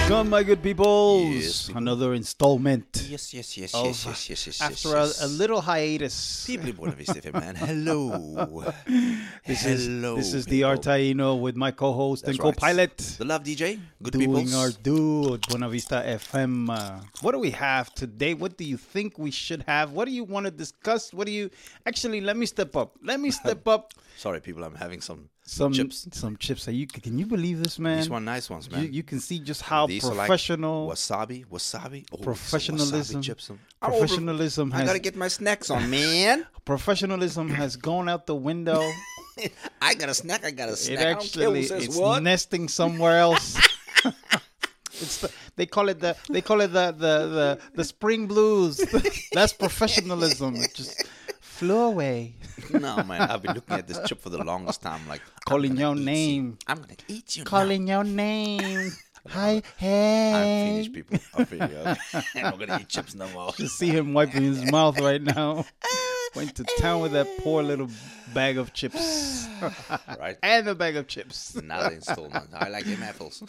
Welcome, my good peoples. Yes, people. Another installment. Yes. After a little hiatus. People in Buena Vista FM, man. Hello. This Hello. is the people. Artaino with my co-host That's and right. co-pilot. The Love DJ. Good Doing peoples. our do at Buena Vista FM. What do we have today? What do you think we should have? What do you want to discuss? Actually, let me step up. Sorry, people. I'm having some chips. Some chips. Can you believe this, man? These one nice ones, man. You can see just how These professional. are like wasabi. Oh, Professionalism. Wasabi chips. Professionalism I has gotta get my snacks on, man. professionalism has gone out the window. I got a snack. I got a snack. It I don't care actually who says it's what. nesting somewhere else. They call it the spring blues. That's professionalism. It just flew away. No, man. I've been looking at this chip for the longest time. Like Calling your name. I'm gonna eat you. Calling your name. Hi, hey. I'm finished, people. I'm finished. I'm not gonna eat chips no more. Just see him wiping his mouth right now. Went to town with that poor little bag of chips. Right. And a bag of chips. Another installment. I like them apples.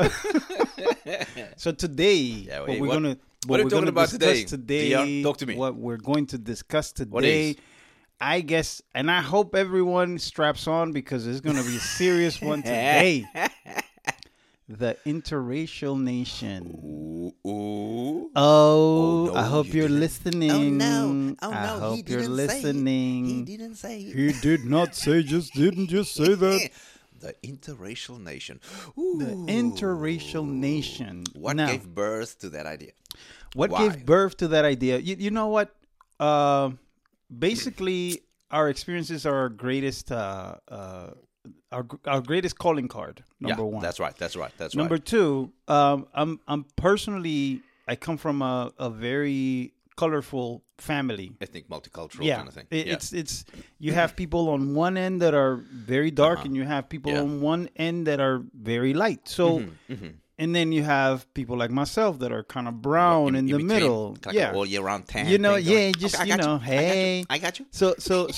So today, Yeah, wait, what what we're are we talking gonna about discuss today? Dion, talk to me. What we're going to discuss What today, is? I guess, and I hope everyone straps on because it's going to be a serious one today. The interracial nation. Ooh. Oh, no, I hope you you're didn't. listening. Oh, I no. hope you're listening. He didn't say it. He did not say, didn't just say that. The interracial nation. The Ooh. interracial nation. What Now, gave birth to that idea? What Why? gave birth to that idea? You know what? Basically, our experiences are our greatest, our greatest calling card. Number one. That's right. Number two, I'm personally, I come from a very colorful family. Ethnic, multicultural Yeah, kind of thing. it's you have people on one end that are very dark, and you have people Yeah. on one end that are very light. So. And then you have people like myself that are kind of brown in the between, middle. like Yeah. an all year round tan. You know, thing yeah, going. just, Okay, I you got know, hey. I got you. So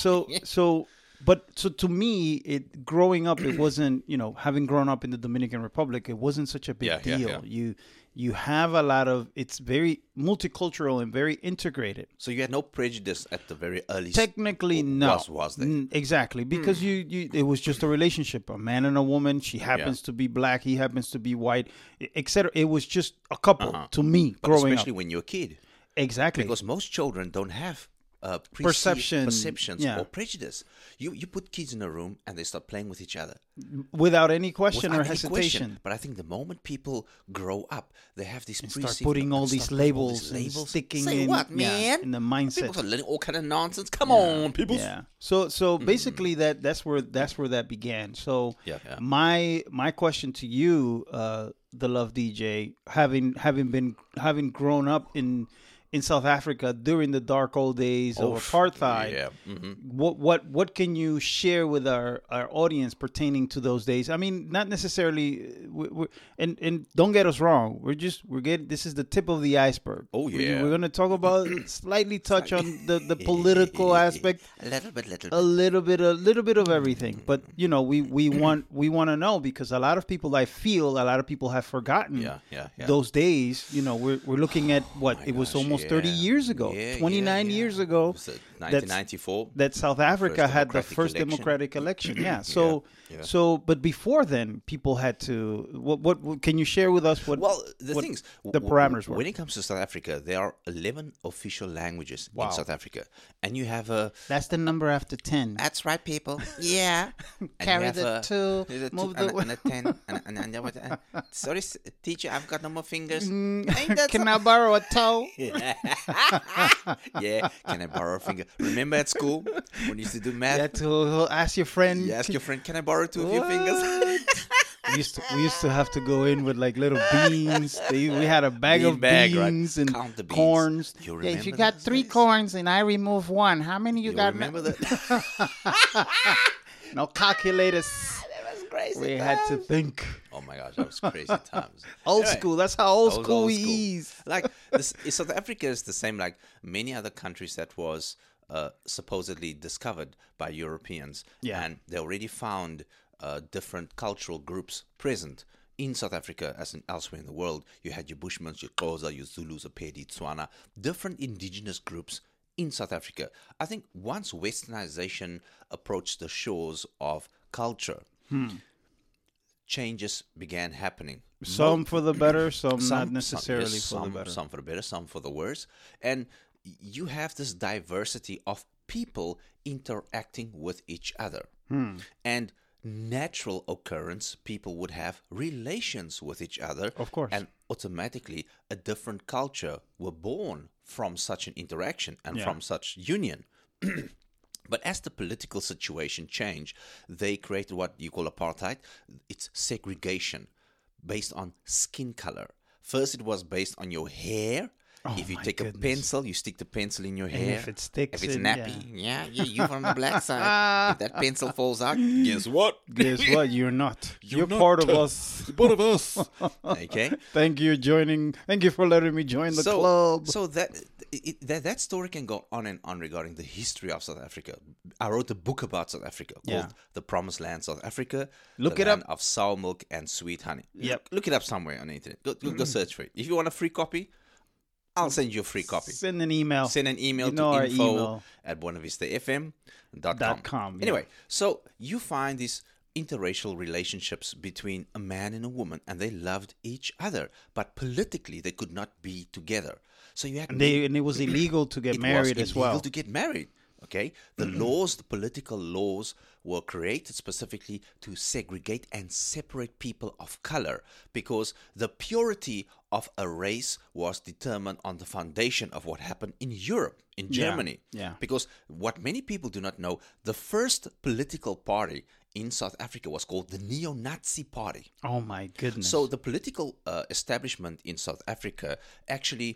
to me, growing up, it wasn't, having grown up in the Dominican Republic, it wasn't such a big Yeah, deal. yeah. You have a lot of, it's very multicultural and very integrated. So you had no prejudice at the very early Technically, no. Was there? Exactly, because it was just a relationship, a man and a woman. She happens to be black, he happens to be white, etc. It was just a couple to me growing Especially up. when you're a kid. Exactly. Because most children don't have perceptions yeah. or prejudice. You put kids in a room and they start playing with each other. Without any question Without or any hesitation. question. But I think the moment people grow up, they have these Start putting all these labels and sticking Say in, what, man? in the mindset. People are learning all kind of nonsense. Come on, people. Yeah. So basically that's where that began. So Yeah. my question to you, the Love DJ, having grown up in South Africa during the dark old days of apartheid. Yeah. What can you share with our audience pertaining to those days? I mean, not necessarily. And don't get us wrong. This is the tip of the iceberg. Oh, yeah. We're going to talk about slightly touch on the political aspect. A little bit. A little bit of everything. But we want to know, because a lot of people have forgotten. Yeah. Those days. We're looking at what it was almost 30 years ago, 29 years ago. 1994. That South Africa had the democratic first election. democratic election. Yeah. Yeah. So, but before then, people had to. What can you share with us? Well, the parameters were. When it comes to South Africa, there are 11 official languages in South Africa, and you have a. That's the number after 10. That's right, people. Yeah. Carry the 2, move the and a 10. And sorry, teacher, I've got no more fingers. Can I borrow a toe? Yeah. Can I borrow a finger? Remember at school when you used to do math? You had to ask your friend. You ask your friend, can I borrow two of your fingers? We used to have to go in with like little beans. We had a bag of beans and Count the beans. corns. You Yeah, if remember you got those 3 days? corns and I remove 1, how many you got? Remember that? No calculators. That was crazy. We had to think. Oh my gosh, that was crazy times. Old Anyway, school. That's how old that was school old we school. is. Like South Africa is the same like many other countries that was supposedly discovered by Europeans. Yeah. And they already found different cultural groups present in South Africa, as in elsewhere in the world, you had your Bushmen, your Xhosa, your Zulus, Apedi, Tswana, different indigenous groups in South Africa. I think once westernization approached the shores of culture, changes began happening. Some for the better, some not necessarily yes, for the better. Some for the better, some for the worse. And you have this diversity of people interacting with each other. And natural occurrence, people would have relations with each other. Of course. And automatically a different culture were born from such an interaction and Yeah. from such union. But as the political situation changed, they created what you call apartheid. It's segregation based on skin color. First, it was based on your hair. Oh, If you my take a goodness. pencil, you stick the pencil in your And hair. if it sticks if it's in, nappy, you're from the black side. If that pencil falls out, guess what? Guess what? You're not. You're not. part of us. Part of us. Okay. Thank you for letting me join the club. So that story can go on and on regarding the history of South Africa. I wrote a book about South Africa called Yeah. The Promised Land, South Africa. Look the it land up. of sour milk and sweet honey. Yep. Look it up somewhere on the internet. Go search for it. If you want a free copy, I'll send you a free copy. Send an email. Send an email You know to our info email. at buenavistafm.com. .com, yeah. Anyway, so you find these interracial relationships between a man and a woman, and they loved each other, but politically they could not be together. So you had And it was illegal to get married as well. It was illegal to get married. Okay, the laws, the political laws, were created specifically to segregate and separate people of color, because the purity of a race was determined on the foundation of what happened in Europe, in Germany. yeah. Because what many people do not know, the first political party in South Africa was called the Neo-Nazi Party. Oh my goodness. So the political establishment in South Africa actually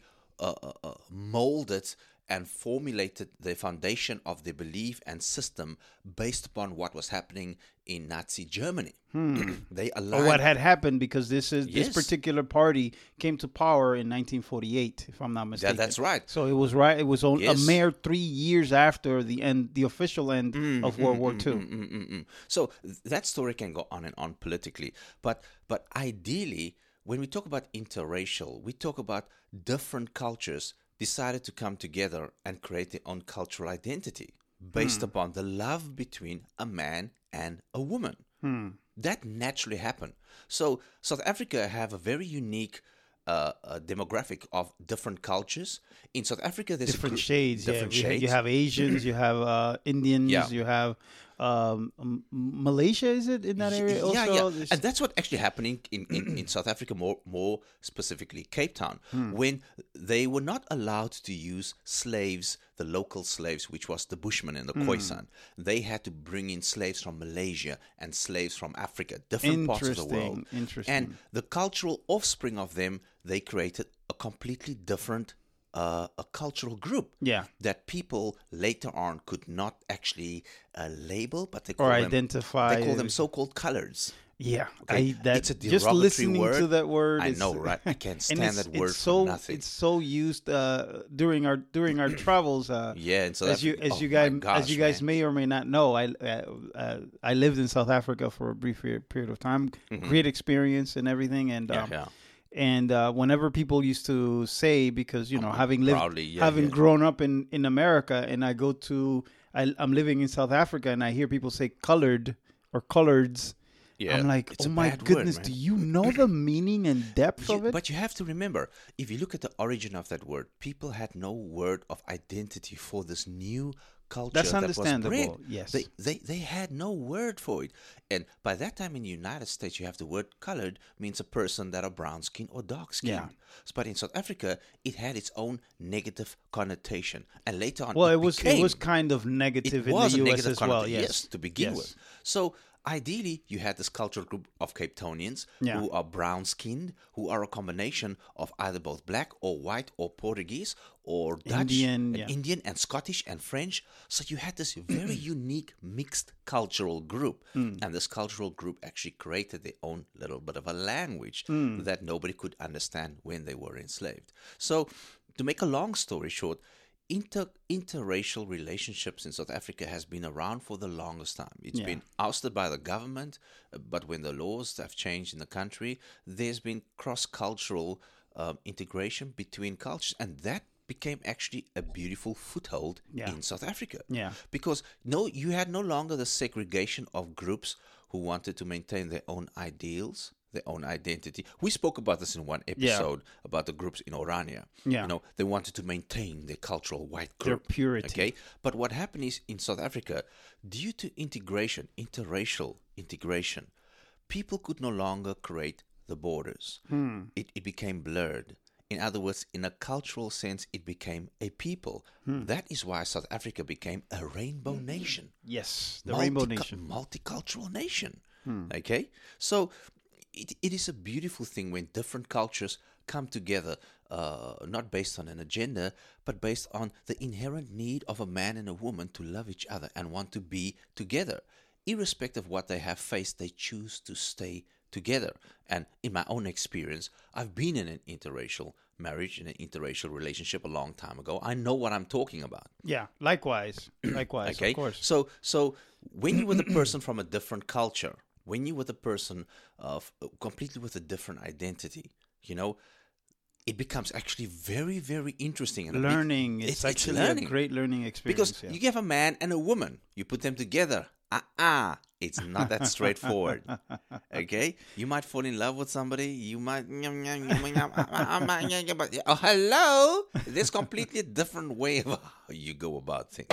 molded and formulated the foundation of their belief and system based upon what was happening in Nazi Germany. They aligned. or what had happened, because this Yes. particular party came to power in 1948, if I'm not mistaken. that's right. So it was right. It was a Yes. mere 3 years after the official end of World War II. So that story can go on and on politically, but ideally, when we talk about interracial, we talk about different cultures decided to come together and create their own cultural identity based upon the love between a man and a woman. That naturally happened. So South Africa have a very unique demographic of different cultures. In South Africa, there's Different shades. Different yeah. shades. You have Asians. You have Indians. Yeah. You have Malaysia. Is it in that area? Also? Yeah. There's- And that's what actually happening in South Africa, more specifically Cape Town, when they were not allowed to use slaves, the local slaves, which was the Bushmen and the Khoisan. They had to bring in slaves from Malaysia and slaves from Africa, different parts of the world. Interesting. And the cultural offspring of them, they created a completely different a cultural group Yeah. that people later on could not actually label, but they Or call them, identify. they call them so-called colors. Yeah, Okay, it's it's a just derogatory listening word. to that word. I it's- know, right? I can't and stand that word it's so, for nothing. It's so used during our travels. Yeah, and so as you may or may not know, I lived in South Africa for a brief period of time. Great experience and everything, and yeah. and whenever people used to say, because having lived, proudly, yeah, having yeah. grown up in America, and I go to, I'm living in South Africa, and I hear people say colored or coloreds. Yeah, I'm like, it's oh a my bad word, goodness, man. do you know the meaning and depth of it? But you have to remember, if you look at the origin of that word, people had no word of identity for this new culture That's that was understandable, bred. yes. They had no word for it. And by that time in the United States, you have the word colored means a person that are brown skin or dark skin. Yeah. But in South Africa, it had its own negative connotation. And later on, Well, it was became, kind of negative it in was the a U.S. negative as well. connotation, Yes, to begin Yes. with. So ideally, you had this cultural group of Cape Townians Yeah. who are brown-skinned, who are a combination of either both black or white or Portuguese or Dutch, Indian, and yeah. Indian and Scottish and French. So you had this very unique mixed cultural group. Hmm. And this cultural group actually created their own little bit of a language Hmm. that nobody could understand when they were enslaved. So to make a long story short, interracial relationships in South Africa has been around for the longest time. It's Yeah. been ousted by the government, but when the laws have changed in the country, there's been cross-cultural integration between cultures, and that became actually a beautiful foothold Yeah. in South Africa. Yeah. Because you had no longer the segregation of groups who wanted to maintain their own ideals, their own identity. We spoke about this in one episode about the groups in Orania. Yeah. You know, they wanted to maintain their cultural white Their group. purity. Okay. But what happened is in South Africa, due to integration, interracial integration, people could no longer create the borders. It became blurred. In other words, in a cultural sense, it became a people. That is why South Africa became a rainbow nation. Yes, the Rainbow Nation. Multicultural nation. Okay? So it is a beautiful thing when different cultures come together, not based on an agenda, but based on the inherent need of a man and a woman to love each other and want to be together. Irrespective of what they have faced, they choose to stay together. And in my own experience, I've been in an interracial marriage, in an interracial relationship a long time ago. I know what I'm talking about. Yeah, likewise. Likewise, Okay, of course. so when you're with a person from a different culture, when you're with a person of completely with a different identity, you know, it becomes actually very, very interesting. And Learning. It's actually a learning. great learning experience. Because you have a man and a woman, you put them together. It's not that straightforward. Okay, you might fall in love with somebody. You might, oh hello. There's completely different way of how you go about things.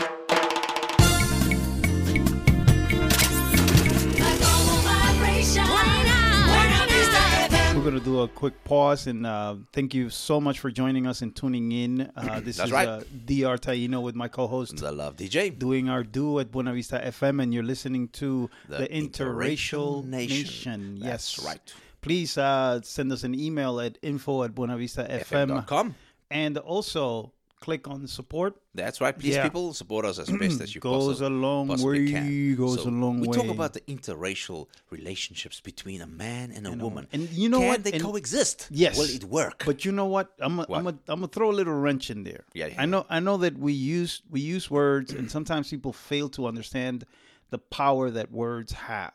We're going to do a quick pause and thank you so much for joining us and tuning in. This That's is right. DR Taino with my co-host The Love DJ. doing our duo at Buena Vista FM, and you're listening to the Interracial Interracial Nation. That's Yes. right. Please send us an email at info@buenavistafm, FM.com. and also click on support. That's right. Please, Yeah. people, support us as best as you Goes a long possibly way. can. Goes a long we way. talk about the interracial relationships between a man and a woman. And you know can what? they And- coexist? Yes. Will it work? But you know what? I'm gonna throw a little wrench in there. Yeah. I know that we use words, and sometimes people fail to understand the power that words have.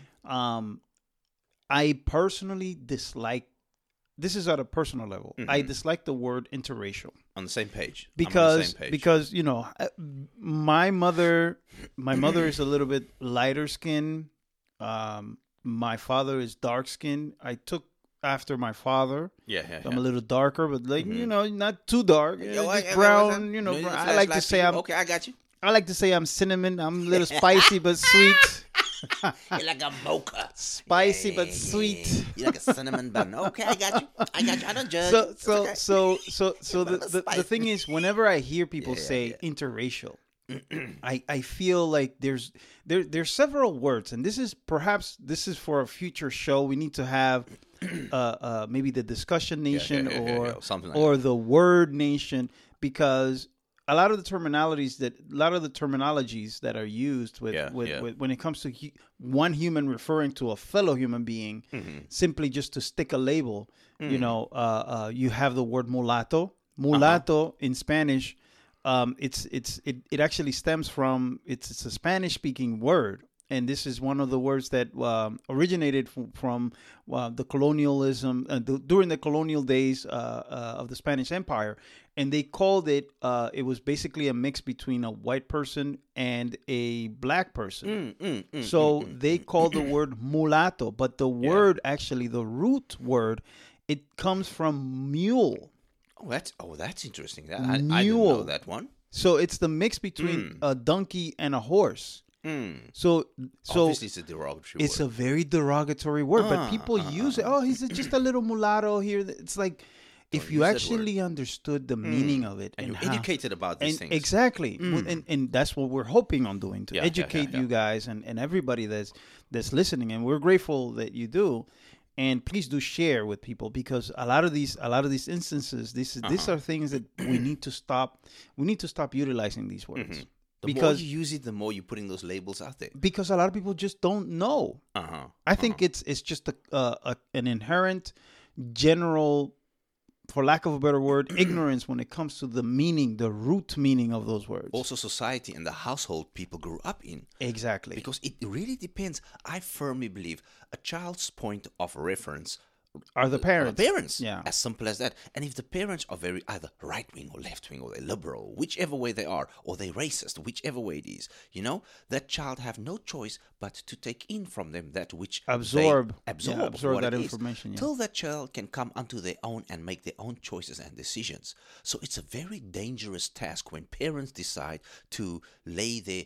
I personally dislike. This is at a personal level. I dislike the word interracial On the same page. I'm on the same page. because you know my mother is a little bit lighter skin. My father is dark skin. I took after my father. I'm a little darker, but like you know, not too dark. Just brown. You know, I like to say okay, I got you. I like to say I'm cinnamon. I'm a little spicy but sweet. You're like a mocha. Spicy but sweet. You're like a cinnamon bun. Okay, I got you. I don't judge. So It's okay. so the thing is, whenever I hear people say interracial, I feel like there's several words, and this is for a future show. We need to have maybe the discussion nation or something like or the word nation, because a lot of the terminologies that are used with when it comes to one human referring to a fellow human being, simply just to stick a label. You know, you have the word mulatto. Mulatto in Spanish, it actually stems from it's a Spanish speaking word. And this is one of the words that originated from the colonialism during the colonial days of the Spanish Empire, and they called it. It was basically a mix between a white person and a black person. So they called the word mulatto, but the word actually, the root word, it comes from mule. That's interesting. I didn't know that one. So it's the mix between a donkey and a horse. So Obviously it's a derogatory it's word. a very derogatory word, but people use it. Oh, he's just a little mulatto here. It's like if you use that actually understood the meaning of it and you're how, educated about these things. Exactly, and that's what we're hoping on doing, to educate you guys and everybody that's listening. And we're grateful that you do. And please do share with people, because a lot of these instances, these are things that we need to stop. We need to stop utilizing these words. The more you use it, the more you're putting those labels out there. Because a lot of people just don't know. I think it's just an inherent general for lack of a better word, ignorance when it comes to the meaning, the root meaning of those words. Also society and the household people grew up in. Exactly. Because it really depends. I firmly believe a child's point of reference are the parents. Yeah. As simple as that. And if the parents are very either right-wing or left-wing, or they're liberal, whichever way they are, or they're racist, whichever way it is, that child have no choice but to take in from them that which absorb that information. Till that child can come unto their own and make their own choices and decisions. So it's a very dangerous task when parents decide to lay their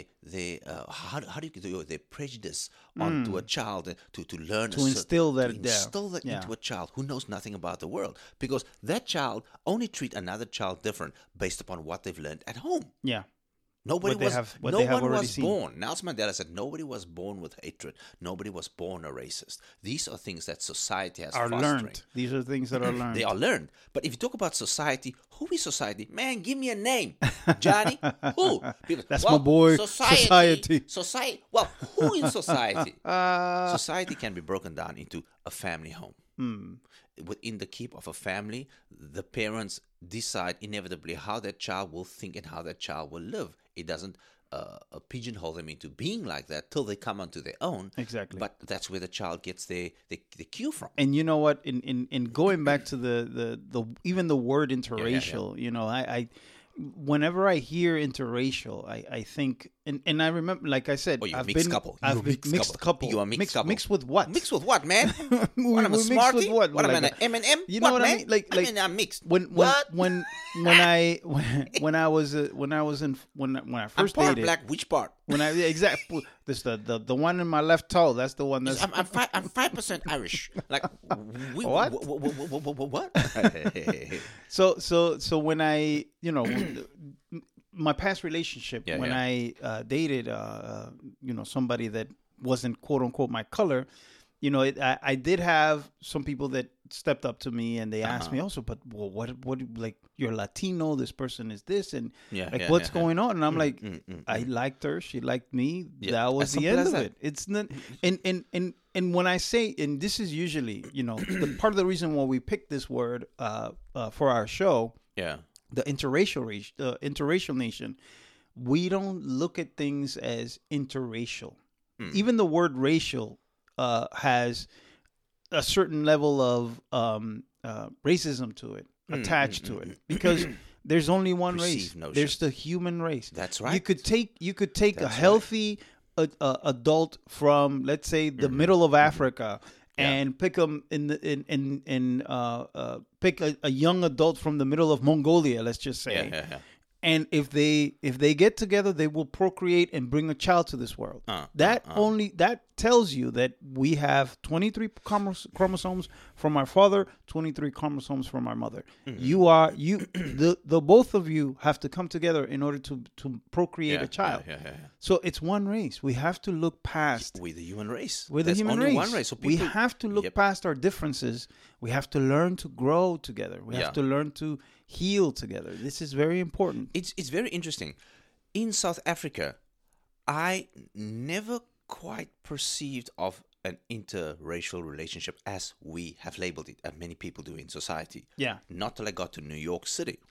prejudice onto a child to learn to instill that into a child who knows nothing about the world, because that child only treat another child different based upon what they've learned at home. Yeah. No one was born. Nelson Mandela said nobody was born with hatred. Nobody was born a racist. These are things that society has learned. These are things that are learned. They are learned. But if you talk about society, who is society? Man, give me a name. Johnny? Who? People, that's my boy. Society. Well, who in society? Society can be broken down into a family home. Within the keep of a family, the parents decide inevitably how that child will think and how that child will live. It doesn't pigeonhole them into being like that till they come onto their own. Exactly. But that's where the child gets the cue from. And you know what? In going back to the even the word interracial, I whenever I hear interracial, I think, and I remember, like I said, I've been mixed couple. You are mixed couple. Mixed with what? Mixed with what, man? What am I, Smarty? What am I, an M&M? You know what man? I mean? Like I'm mixed. When I first I'm part dated, black. Which part? Exactly, this the one in my left toe. That's the one that's. I'm 5% Irish. Like what? What? So when I my past relationship, I dated somebody that wasn't quote unquote my color, I did have some people that stepped up to me and they asked me also, but what like, you're Latino, this person is this, and what's going on? And I'm like, I liked her, she liked me. That was the end of it. It's not, and when I say, and this is usually, the part of the reason why we picked this word for our show, the interracial nation, we don't look at things as interracial. Even the word racial has a certain level of racism to it, attached to it, because there's only one race. Notion. There's the human race. That's right. You could take a healthy adult from, let's say, the middle of Africa, and pick them pick a young adult from the middle of Mongolia, let's just say. And if they get together, they will procreate and bring a child to this world. That tells you that we have 23 chromosomes from our father, 23 chromosomes from our mother. The both of you have to come together in order to procreate a child. So it's one race. We have to look past. We're the human race. We're the human race. One race. So we have to look past our differences. We have to learn to grow together. We have to learn to heal together. This is very important. It's very interesting. In South Africa, I never quite perceived of an interracial relationship as we have labeled it, and many people do in society. Not till I got to New York City.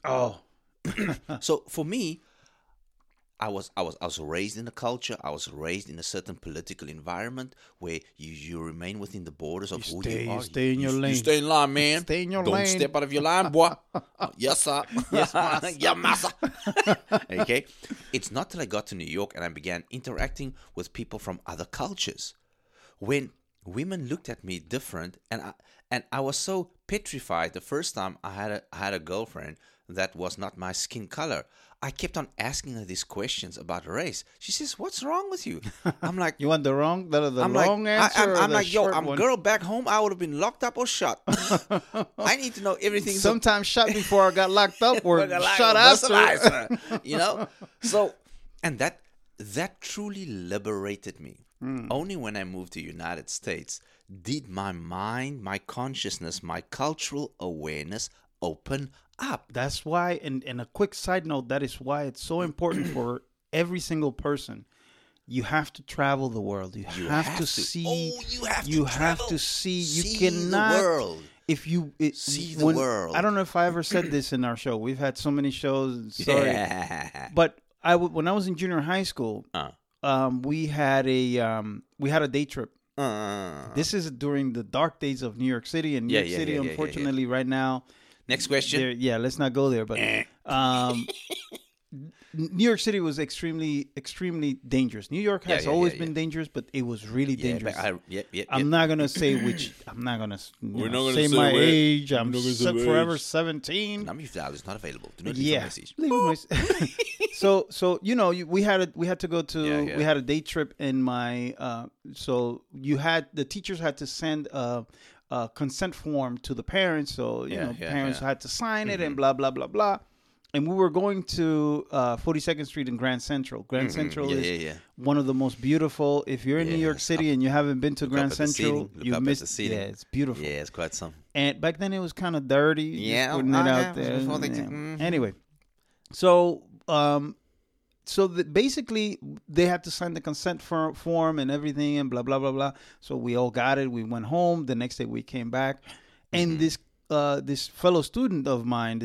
So for me, I was raised in a culture. I was raised in a certain political environment where you remain within the borders of who you are. You stay in your lane. You stay in line, man. Stay in your lane. Don't step out of your line, boy. Yes, sir. Yes, massa. Yeah, massa. Okay. It's not till I got to New York and I began interacting with people from other cultures, when women looked at me different, and I was so petrified the first time I had a girlfriend that was not my skin color. I kept on asking her these questions about race. She says, "What's wrong with you?" I'm like, "You want the wrong answer?" I'm like, "Yo, I'm girl back home. I would have been locked up or shot. I need to know everything." Sometimes shot before I got locked up, or shot after. So, and that truly liberated me. Only when I moved to the United States did my mind, my consciousness, my cultural awareness open up. That's why, and a quick side note, that is why it's so important for every single person. You have to travel the world. You have to see. You have to see. You cannot. The world. if you see the world. I don't know if I ever said this in our show. We've had so many shows. Sorry, but when I was in junior high school, we had a day trip. This is during the dark days of New York City, and New York City, unfortunately, right now. Next question. Let's not go there. But New York City was extremely dangerous. New York has always been dangerous, but it was really dangerous. I'm not gonna say which. I'm not gonna say my age. I'm forever 17. Number is not available. Do not leave a message. So we had to go to we had a day trip in my so the teachers had to send a consent form to the parents. So parents had to sign it and blah blah blah blah. And we were going to 42nd Street in Grand Central. Grand Central is one of the most beautiful. If you're in New York City and you haven't been to Grand Central, you missed. Yeah, it's beautiful. Yeah, it's quite some. And back then it was kind of dirty. Yeah, putting it out there. Anyway, so basically they had to sign the consent form and everything and blah blah blah blah. So we all got it. We went home. The next day we came back, and this fellow student of mine,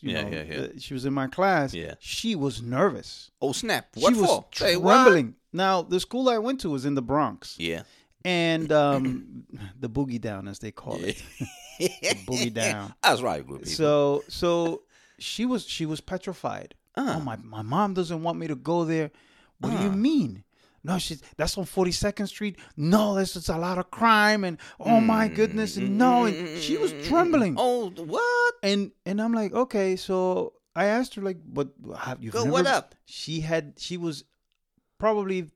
she was in my class. Yeah. She was nervous. Oh snap! What she was trembling. Now the school I went to was in the Bronx. Yeah. And the boogie down, as they call it, the boogie down. That's right, group people. So she was petrified. Oh, my mom doesn't want me to go there. What do you mean? No, that's on 42nd Street. No, there's just a lot of crime, and oh my goodness, and and she was trembling. Oh, what? And I'm like, okay, so I asked her, like, but have you? What up? She was probably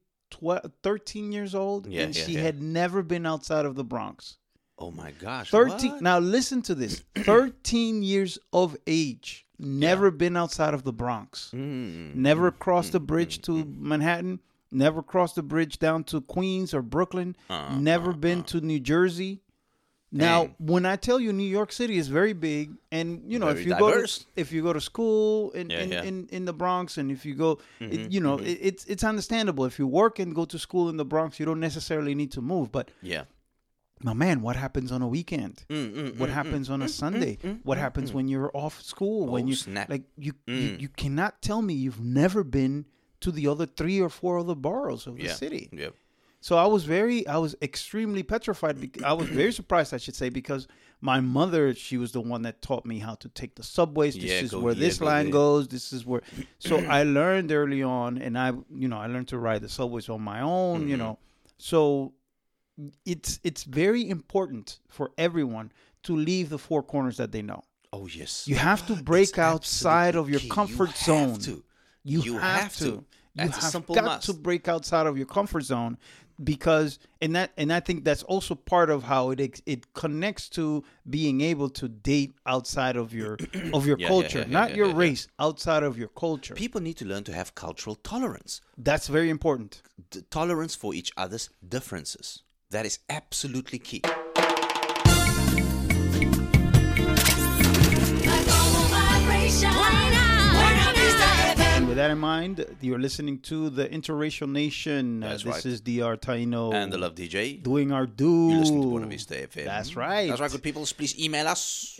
13 years old, and she had never been outside of the Bronx. Oh my gosh! 13. What? Now listen to this: 13 years of age, never been outside of the Bronx, never crossed the bridge to Manhattan. Never crossed the bridge down to Queens or Brooklyn. Never been to New Jersey. Now, when I tell you New York City is very big, and if you go to school in the Bronx, and if you go, it's understandable. If you work and go to school in the Bronx, you don't necessarily need to move. But my man, what happens on a weekend? What happens on a Sunday? What happens when you're off school? When you snap. You cannot tell me you've never been to the other 3 or 4 other boroughs of the city. Yeah. So I was extremely petrified. I was very surprised, I should say, because my mother, she was the one that taught me how to take the subways. This is where this line goes. This is where. So I learned early on, and I learned to ride the subways on my own. So it's very important for everyone to leave the 4 corners that they know. Oh yes. You have to break outside of your comfort zone. You have to. That's a simple got must. to break outside of your comfort zone, because and I think that's also part of how it connects to being able to date outside of your culture, not your race, outside of your culture. People need to learn to have cultural tolerance. That's very important. Tolerance for each other's differences. That is absolutely key. With that in mind, you're listening to the Interracial Nation. This right. is DR Taino and the Love DJ doing our due. You listen to Buena Vista FM. That's right. That's right, good people. Please email us.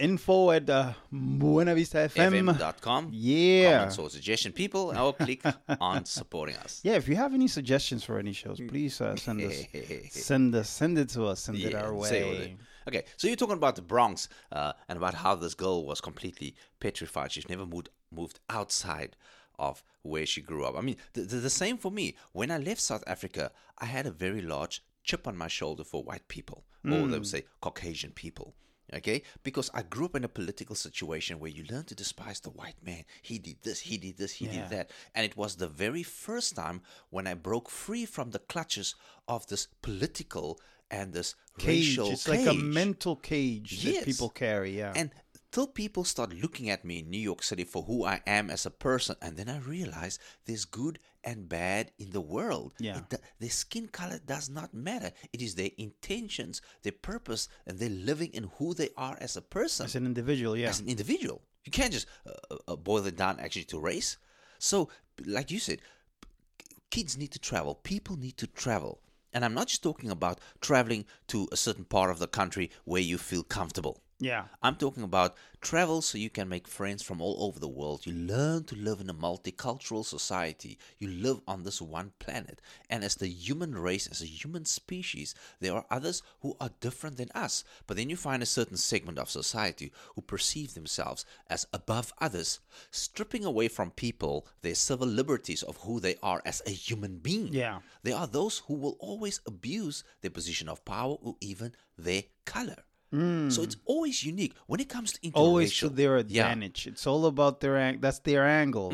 info@buenavistafm.com. Yeah. Comments or suggestion, people, or click on supporting us. Yeah, if you have any suggestions for any shows, please send it to us. Send it our way. Okay, so you're talking about the Bronx and about how this girl was completely petrified. She's never moved outside of where she grew up. I mean, the same for me. When I left South Africa, I had a very large chip on my shoulder for white people, or they would say Caucasian people. Okay, because I grew up in a political situation where you learn to despise the white man. He did this, he did this, he did that. And it was the very first time when I broke free from the clutches of this political and this racial cage. It's like a mental cage that people carry, And till people start looking at me in New York City for who I am as a person, and then I realize there's good and bad in the world. Yeah. Their skin color does not matter. It is their intentions, their purpose, and they're living in who they are as a person. As an individual, As an individual. You can't just boil it down actually to race. So, like you said, kids need to travel. People need to travel. And I'm not just talking about traveling to a certain part of the country where you feel comfortable. Yeah. I'm talking about travel so you can make friends from all over the world. You learn to live in a multicultural society. You live on this one planet. And as the human race, as a human species, there are others who are different than us. But then you find a certain segment of society who perceive themselves as above others, stripping away from people their civil liberties of who they are as a human being. Yeah. There are those who will always abuse their position of power or even their color. So it's always unique when it comes to interracial. Always to their advantage. It's all about that's their angle.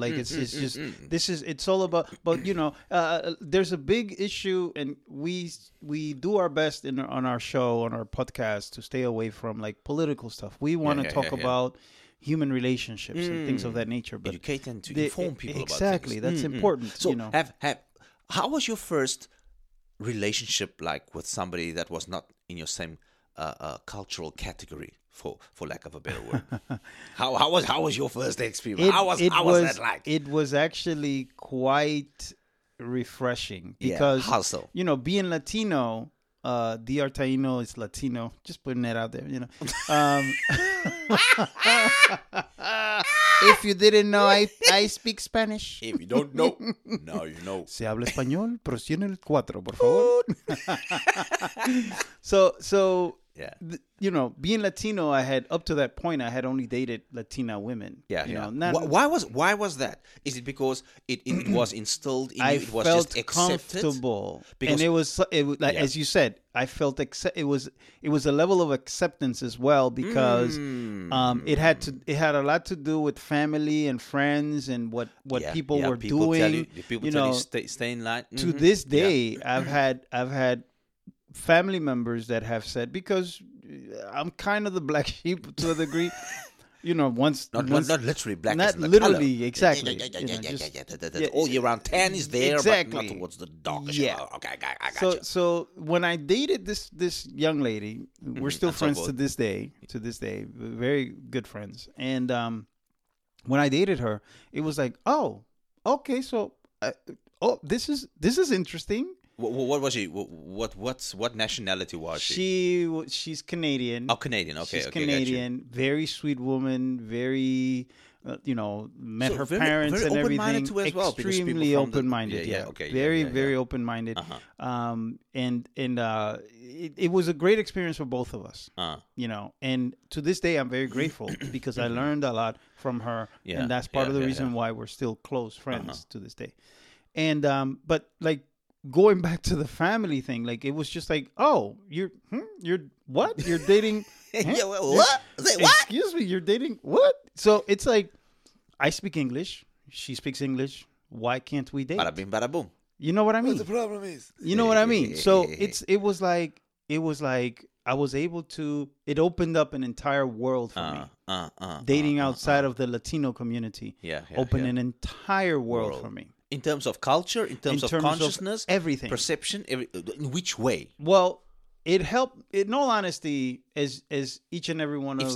It's all about. But there's a big issue, and we do our best on our show, on our podcast, to stay away from like political stuff. We want to talk about human relationships and things of that nature. But educate and to inform people exactly. about things. That's important. So how was your first relationship like with somebody that was not in your same cultural category, for lack of a better word? How was your first experience? How was that like? It was actually quite refreshing because how so? Being Latino, DR Taino is Latino. Just putting that out there, If you didn't know, I speak Spanish. If you don't know, now you know. Se habla español, presione el 4, por favor. So being Latino, up to that point, I had only dated Latina women. Why was that? Is it because it was instilled in you? It was just accepted? Comfortable, and it was as you said, I felt it was a level of acceptance as well because it had a lot to do with family and friends and what people were doing. People tell you stay in line. To this day, I've had family members that have said, because I'm kind of the black sheep to a degree, once not literally black, not literally color. Exactly. All year round tan is there, exactly. But not towards the darkish. Okay, I got you. So when I dated this young lady, we're still friends to this day, very good friends, and when I dated her, it was like, oh, okay, so this is interesting. What was she? What nationality was she? She's Canadian. Oh, Canadian. Okay, she's Canadian. Very sweet woman. Very, met her parents and everything. Too as well, extremely open-minded. Very open-minded. And it was a great experience for both of us. And to this day, I'm very grateful because I learned a lot from her, and that's part of the reason why we're still close friends to this day. And but like, going back to the family thing, like it was just like, oh, you're what? You're dating? What? What? Excuse me, you're dating what? So it's like, I speak English, she speaks English. Why can't we date? Bada bing, bada boom. You know what I mean? What the problem is? You know what I mean? So it was like I was able to. It opened up an entire world for me. Dating outside of the Latino community. Opened an entire world for me. In terms of culture, in terms of consciousness, everything, perception, in which way? Well, it helped. In all honesty, as each and every one of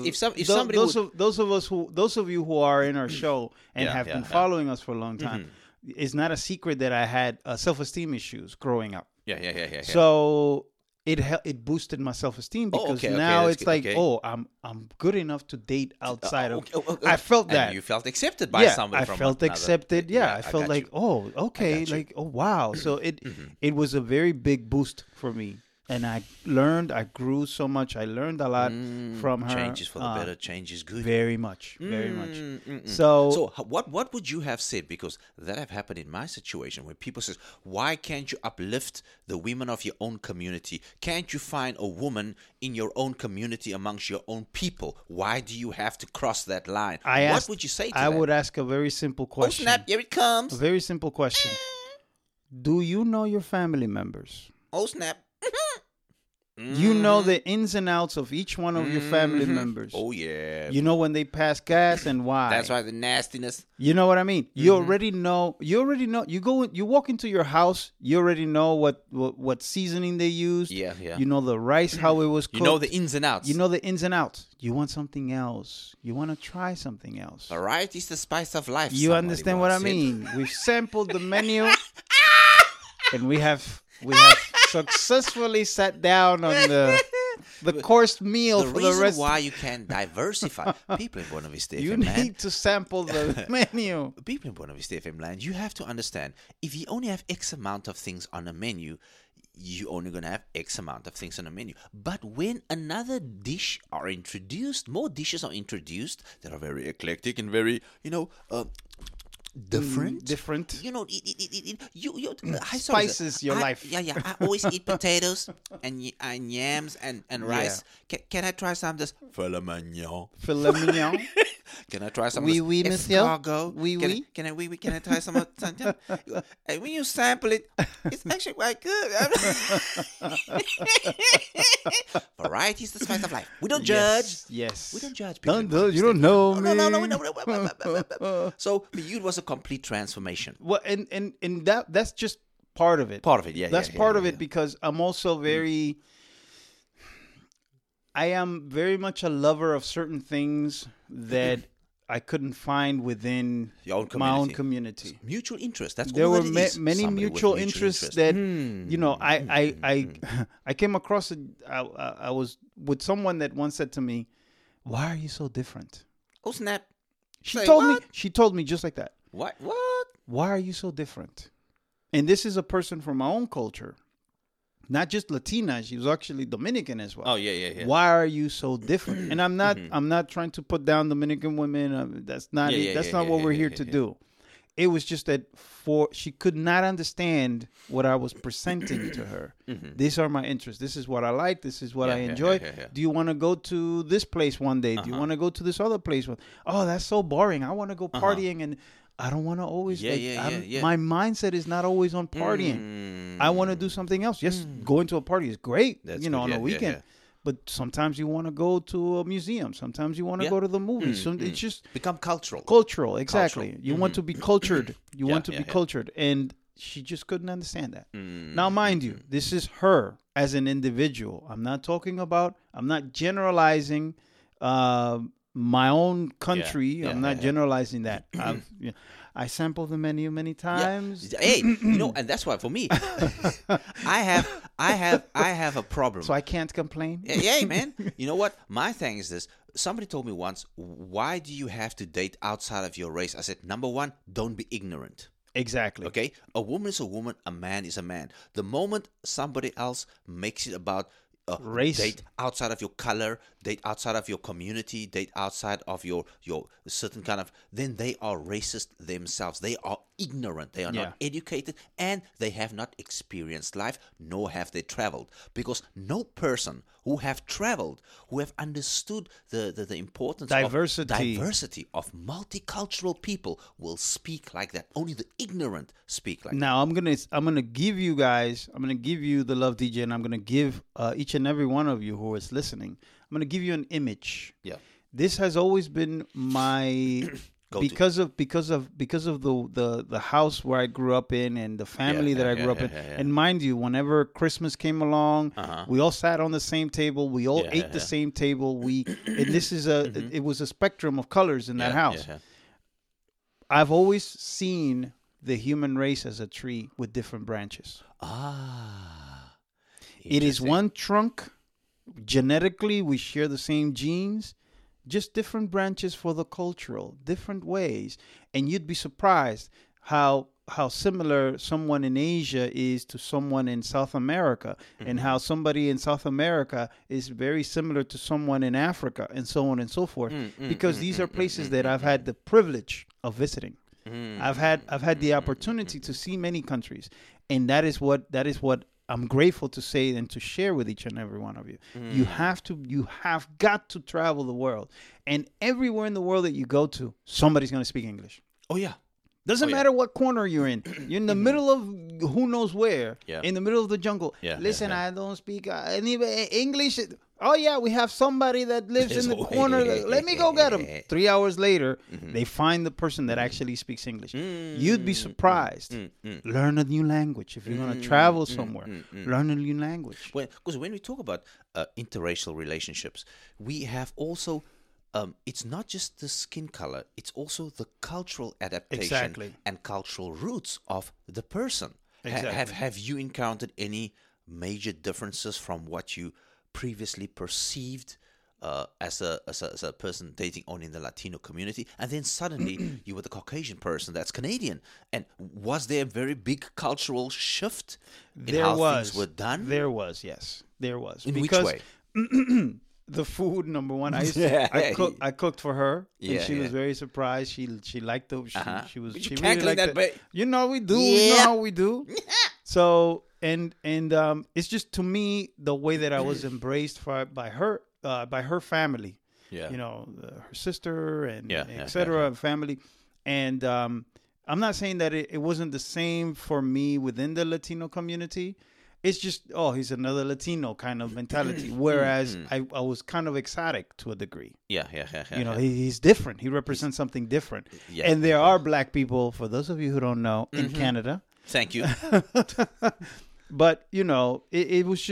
those of you who are in our show and have been following us for a long time, it's not a secret that I had self-esteem issues growing up. Yeah. So it boosted my self-esteem because now it's like, I'm good enough to date outside of. I felt that. And you felt accepted by somebody. I felt accepted. I felt like, wow. So it was a very big boost for me. And I grew so much. I learned a lot from her. Change is for the better. Change is good. Very much. So what would you have said? Because that have happened in my situation where people says, why can't you uplift the women of your own community? Can't you find a woman in your own community amongst your own people? Why do you have to cross that line? What would you say to that? I would ask a very simple question. Oh, snap. Here it comes. A very simple question. Do you know your family members? Oh, snap. You know the ins and outs of each one of your family members. Oh, yeah. You know when they pass gas and why. That's why the nastiness. You know what I mean? You already know. You walk into your house, you already know what seasoning they used. Yeah. You know the rice, how it was cooked. You know the ins and outs. You want something else. You want to try something else. Variety is the spice of life. You understand what I mean? We've sampled the menu and we have successfully sat down on the the course meal for the rest. The reason why you can diversify people in Buena Vista you FM land. You need to sample the menu. People in Buena Vista FM land, you have to understand, if you only have X amount of things on a menu, you're only going to have X amount of things on the menu. But when another dish are introduced, more dishes are introduced that are very eclectic and very, different. Spices your life. Yeah. I always eat potatoes and yams and rice. Yeah. Can I try some of this filet mignon? Filet mignon. Can I try some of this escargot? Oui. Can I try some of something? And when you sample it, it's actually quite good. Variety is the spice of life. We don't judge. Yes. We don't judge. You don't know me. No. So for you, it was a complete transformation. Well, and that's just part of it. Part of it, yeah. That's part of it because I'm also very. I am very much a lover of certain things that I couldn't find within my own community. It's mutual interest. That's there all were it is. Many mutual interests that I came across. I was with someone that once said to me, "Why are you so different?" Oh snap! She told me just like that. What? Why are you so different? And this is a person from my own culture. Not just Latina, she was actually Dominican as well. Oh yeah. Why are you so different? And I'm not trying to put down Dominican women. That's not what we're here to do. It was just that she could not understand what I was presenting to her. Mm-hmm. These are my interests. This is what I like. This is what I enjoy. Do you want to go to this place one day? Do you want to go to this other place? Oh, that's so boring. I want to go partying and I don't want to always. My mindset is not always on partying. I want to do something else. Yes, going to a party is great. On a weekend. Yeah. But sometimes you want to go to a museum. Sometimes you want to go to the movies. It's just become cultural. Cultural, exactly. You want to be cultured. You want to be cultured, and she just couldn't understand that. Now, mind you, this is her as an individual. I'm not generalizing my own country. I'm not generalizing that. I sample the menu many times. Yeah. Hey, and that's why for me, I have a problem. So I can't complain. Yeah, man. You know what? My thing is this. Somebody told me once, why do you have to date outside of your race? I said, number one, don't be ignorant. Exactly. Okay? A woman is a woman. A man is a man. The moment somebody else makes it about race, date outside of your color, date outside of your community, date outside of your certain kind of, then they are racist themselves. They are ignorant. They are not educated, and they have not experienced life, nor have they traveled. Because no person who have traveled, who have understood the importance diversity of multicultural people will speak like that. Only the ignorant speak like that. Now I'm gonna give you the Love DJ, and I'm gonna give each and every one of you who is listening, I'm gonna give you an image. Yeah. This has always been my because of the house where I grew up in and the family that I grew up in. And mind you, whenever Christmas came along, we all sat on the same table. We all ate the same table. And this is it was a spectrum of colors in that house. I've always seen the human race as a tree with different branches. It is one trunk. Genetically, we share the same genes. Just different branches for the cultural, different ways. And you'd be surprised how similar someone in Asia is to someone in South America, and how somebody in South America is very similar to someone in Africa, and so on and so forth. Because these are places that I've had the privilege of visiting. I've had the opportunity to see many countries, and that is what I'm grateful to say and to share with each and every one of you. You have got to travel the world. And everywhere in the world that you go to, somebody's going to speak English. Oh, yeah. Doesn't matter what corner you're in. You're in the middle of who knows where, in the middle of the jungle. Listen, I don't speak any English. Oh, yeah, we have somebody that lives in the corner. Let me go get him. 3 hours later, they find the person that actually speaks English. You'd be surprised. Learn a new language. If you're going to travel somewhere, learn a new language. Because when we talk about interracial relationships, we have also... it's not just the skin color, it's also the cultural adaptation and cultural roots of the person. Have you encountered any major differences from what you previously perceived as a person dating only in the Latino community, and then suddenly you were the Caucasian person that's Canadian. And was there a very big cultural shift in how things were done? There was, yes, there was. In which way? The food, number one. I cooked for her, and she was very surprised. She liked the. She was. She really liked it. You know we do. Yeah. You know how we do. So and it's just, to me, the way that I was embraced by her family. Yeah. You know, her sister and etc. Family, and I'm not saying that it wasn't the same for me within the Latino community. It's just, he's another Latino kind of mentality. Whereas I was kind of exotic to a degree. Yeah. You know, he's different. He represents something different. Yeah, and there are black people, for those of you who don't know, in Canada. Thank you. But, you know, it was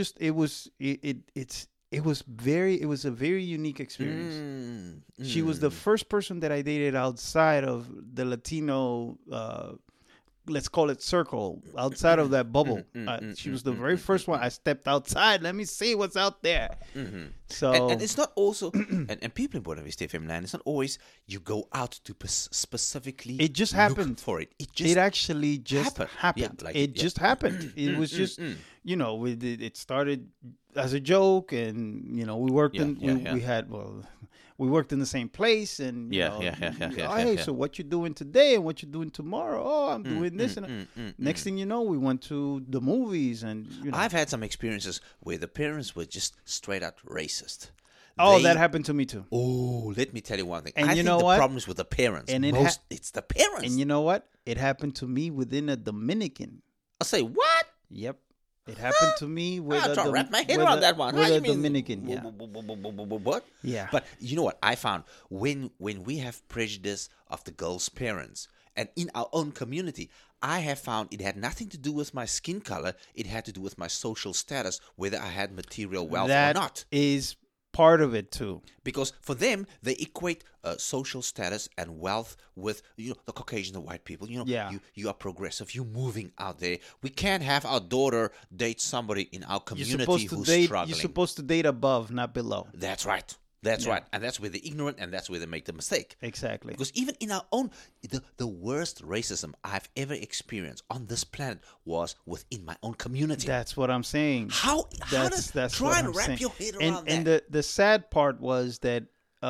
a very unique experience. She was the first person that I dated outside of the Latino let's call it circle, outside of that bubble. She was the very first one. I stepped outside. Let me see what's out there. So, and it's not also, and people in Buena Vista FM land, it's not always you go out to specifically. It just happened for it. It actually just happened. Yeah, it just happened. It was just, you know, it started as a joke, and you know, we worked we worked in the same place, and hey, so what you doing today and what you doing tomorrow? Oh, I'm doing this, and next thing you know, we went to the movies, and you know. I've had some experiences where the parents were just straight out racist. That happened to me too. Oh, let me tell you one thing. And I you think know the what? problem is with the parents. And it's the parents. And you know what? It happened to me within a Dominican. I say what? Yep. It happened to me with I'm trying to wrap my head around that one. With a Dominican, yeah. What? Yeah. But you know what I found? When we have prejudice of the girl's parents, and in our own community, I have found it had nothing to do with my skin color. It had to do with my social status, whether I had material wealth or not. That is part of it too. Because for them, they equate social status and wealth with, you know, the Caucasian, the white people. You know, you are progressive. You're moving out there. We can't have our daughter date somebody in our community who's struggling. You're supposed to date above, not below. That's right. That's right. And that's where they're ignorant, and that's where they make the mistake. Exactly. Because even in our own, the worst racism I've ever experienced on this planet was within my own community. That's what I'm saying. How does try and wrap your head around that? And the sad part was that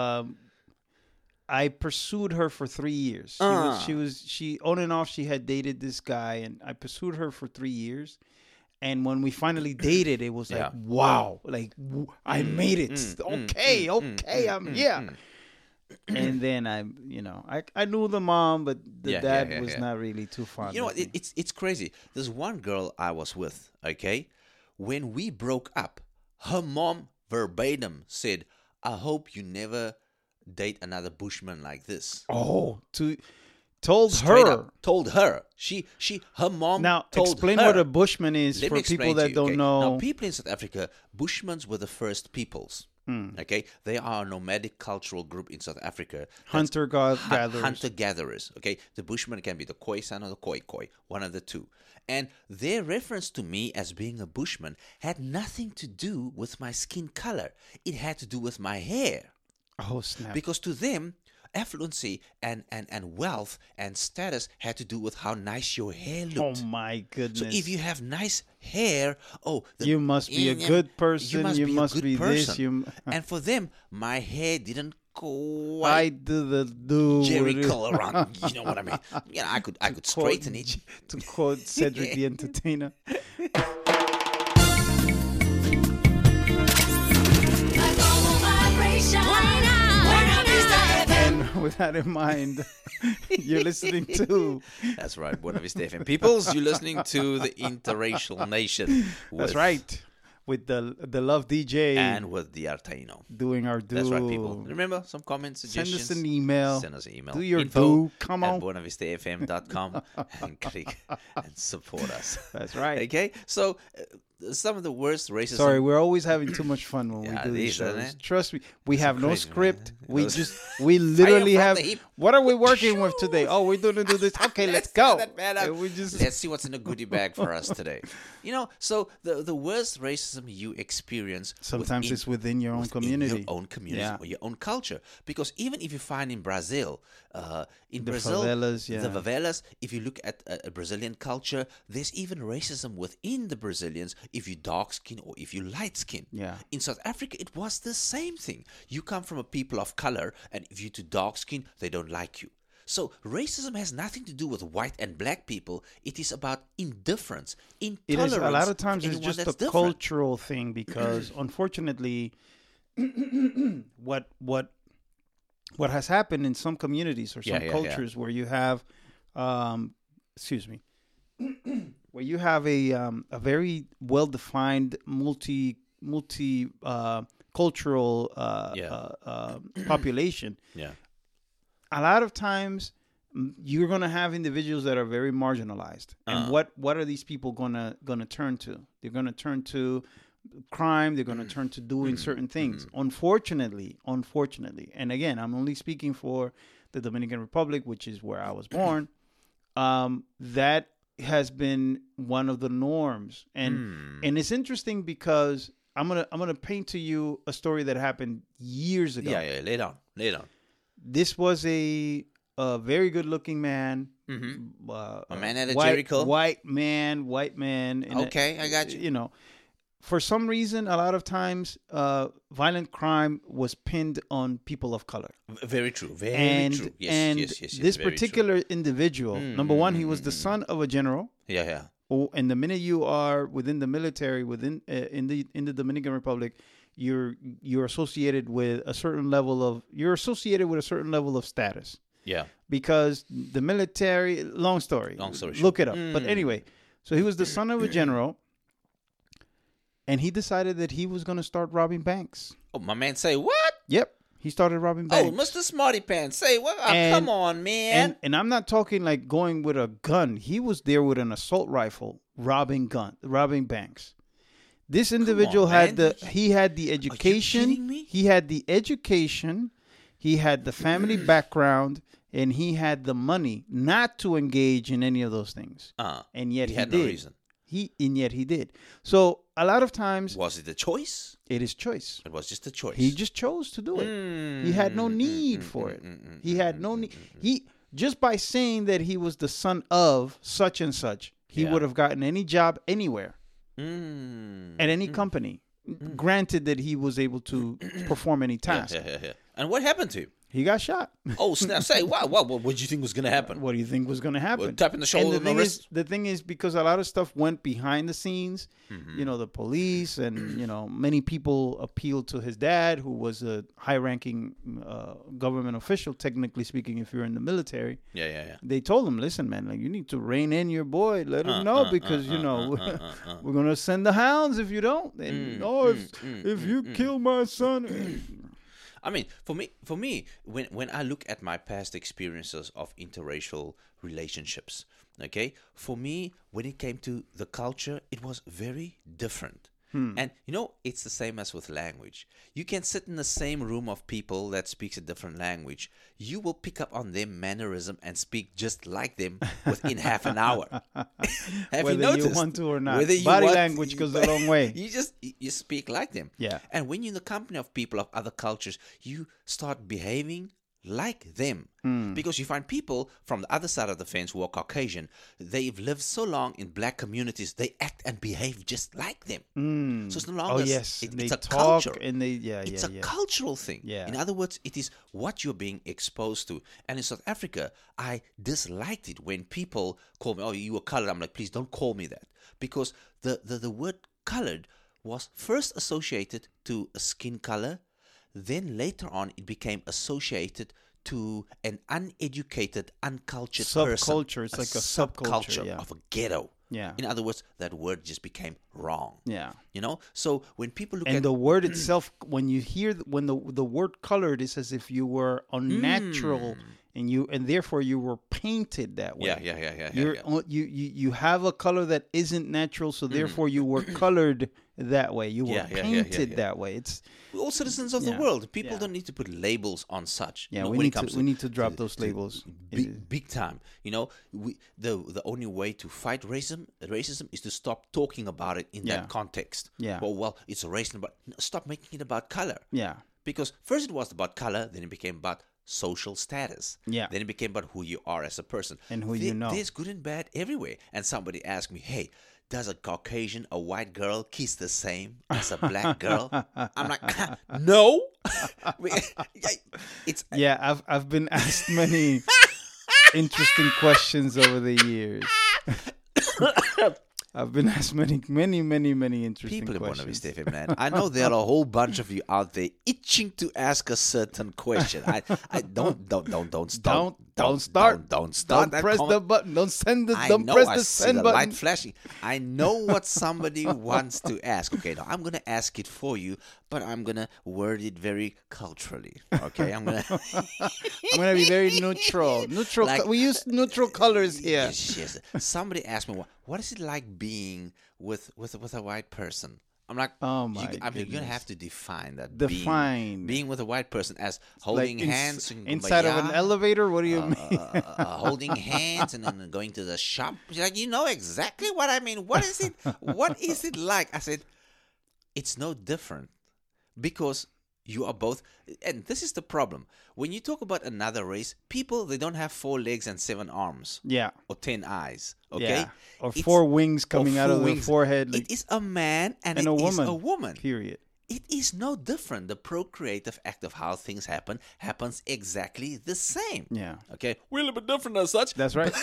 I pursued her for 3 years. She on and off, she had dated this guy, and I pursued her for 3 years. And when we finally dated, it was like, wow, like I made it. Okay, I'm here. And then I knew the mom, but the dad was not really too fond. You know what? It's crazy. There's one girl I was with. Okay, when we broke up, her mom verbatim said, "I hope you never date another Bushman like this." Told her. Her mom now told explain her. What a Bushman is for people that don't know. Now, people in South Africa, Bushmans were the first peoples. Okay, they are a nomadic cultural group in South Africa. Hunter-gatherers. Hunter-gatherers. Okay, the Bushman can be the Khoisan or the Khoi, one of the two. And their reference to me as being a Bushman had nothing to do with my skin color. It had to do with my hair. Oh, snap. Because to them, affluency and wealth and status had to do with how nice your hair looked. Oh my goodness. So if you have nice hair, you must be a good person. You must be this. And for them, my hair didn't quite do Jerry curl around. You know what I mean? You know, I could straighten it. To quote Cedric the Entertainer. With that in mind, you're listening to... That's right, Buena Vista FM. Peoples, you're listening to the Interracial Nation. That's right. With the Love DJ. And with the Artaino. Doing our do. That's right, people. Remember, some comments, suggestions. Send us an email. Do your do. Come on. At BuenaVistaFM.com and click and support us. That's right. Okay? So... some of the worst racism. Sorry, we're always having too much fun when we do these shows. Trust me, we have no script. Man. We literally have. What are we working with today? Oh, we're going to do this. Okay, let's go. Let's see what's in the goodie bag for us today. So the worst racism you experience sometimes it's within your own community, your own community, or your own culture. Because even if you find in Brazil, the favelas, if you look at a Brazilian culture, there's even racism within the Brazilians if you dark skin or if you light skin. Yeah. In South Africa, it was the same thing. You come from a people of color, and if you're too dark skin, they don't like you. So racism has nothing to do with white and black people. It is about indifference, intolerance. It is, a lot of times it's just a cultural thing because, unfortunately, what has happened in some communities or some cultures where you have, where you have a very well-defined multi-cultural population. Yeah. A lot of times you're going to have individuals that are very marginalized. And what are these people going to turn to? They're going to turn to crime. They're going to turn to doing certain things. Unfortunately, and again, I'm only speaking for the Dominican Republic, which is where I was born. That has been one of the norms. And it's interesting because I'm gonna paint to you a story that happened years ago. Yeah, lay it on. This was a very good-looking man. A man at a Jericho. White man. Okay, I got you. For some reason, a lot of times, violent crime was pinned on people of color. Very true. Very true. Yes, this particular individual, number one, he was the son of a general. Yeah. Oh, and the minute you are within the military, in the Dominican Republic, you're associated with a certain level of status. Yeah. Because the military, long story short. Look it up. But anyway, so he was the son of a general, and he decided that he was going to start robbing banks. Oh, my man, say what? Yep. He started robbing banks. Oh, Mr. Smarty Pants, say what? Come on, man. And I'm not talking like going with a gun. He was there with an assault rifle, robbing banks. This individual had the education. Are you kidding me? He had the education. He had the family background, and he had the money not to engage in any of those things. And yet he had did. No reason. And yet he did. So a lot of times, was it a choice? It is choice. It was just a choice. He just chose to do it. He had no need for it. He had no need. He just by saying that he was the son of such and such, he would have gotten any job anywhere, at any company. Granted that he was able to perform any task. Yeah. And what happened to him? He got shot. Oh, snap. Say, wow. What did you think was going to happen? What do you think was going to happen? Well, tapping the shoulder. And the thing is, because a lot of stuff went behind the scenes, the police and, many people appealed to his dad, who was a high-ranking government official, technically speaking, if you're in the military. Yeah. They told him, listen, man, like you need to rein in your boy. Let him know because, we're going to send the hounds if you don't. And, if you kill my son... I mean, for me, when I look at my past experiences of interracial relationships, okay, for me, when it came to the culture, it was very different. And, it's the same as with language. You can sit in the same room of people that speaks a different language. You will pick up on their mannerism and speak just like them within half an hour. Have Whether you noticed? You want to or not. Body language goes a long way. You speak like them. Yeah. And when you're in the company of people of other cultures, you start behaving like them. Because you find people from the other side of the fence who are Caucasian, they've lived so long in black communities, they act and behave just like them. So it's no longer it's a culture. And it's a cultural thing. Yeah. In other words, it is what you're being exposed to. And in South Africa, I disliked it when people call me, oh, you were colored. I'm like, please don't call me that. Because the word colored was first associated to a skin color. Then later on, it became associated to an uneducated, uncultured subculture. person. It's like a subculture of a ghetto. Yeah. In other words, that word just became wrong. Yeah. So when people look at the word itself, when you hear when the word colored, it's as if you were unnatural and therefore you were painted that way. You have a color that isn't natural, so therefore you were colored that way. You were painted that way. It's we're all citizens of the world. People don't need to put labels on such. Yeah, we need to drop those labels big time. You know, the only way to fight racism is to stop talking about it in that context. Yeah. Well, it's a racism, but stop making it about color. Yeah. Because first it was about color, then it became about social status. Yeah. Then it became about who you are as a person. And who you know. There's good and bad everywhere. And somebody asked me, hey, does a Caucasian, a white girl, kiss the same as a black girl? I'm like, no. I've been asked many interesting questions over the years. I've been asked many interesting people questions. People in Buena Vista FM, man. I know there are a whole bunch of you out there itching to ask a certain question. I don't start. Don't press the button. Don't press the send button. Light flashing. I know what somebody wants to ask. Okay, now I'm gonna ask it for you, but I'm gonna word it very culturally. Okay, I'm gonna be very neutral. Like, we use neutral colors here. Yes. Somebody asked me, what is it like being with a white person? I'm like, oh my goodness. You're going to have to define that. Being with a white person as holding hands. Inside of an elevator? What do you mean? Holding hands and then going to the shop. She's like, you know exactly what I mean. What is it? What is it like? I said, it's no different because you are both. And this is the problem. When you talk about another race, people, they don't have 4 legs and 7 arms. Yeah. Or 10 eyes. Okay? Yeah. Or 4 wings coming out of the forehead. It is a man and it is a woman. Period. It is no different. The procreative act of how things happens exactly the same. Yeah. Okay? We're a little bit different as such. That's right.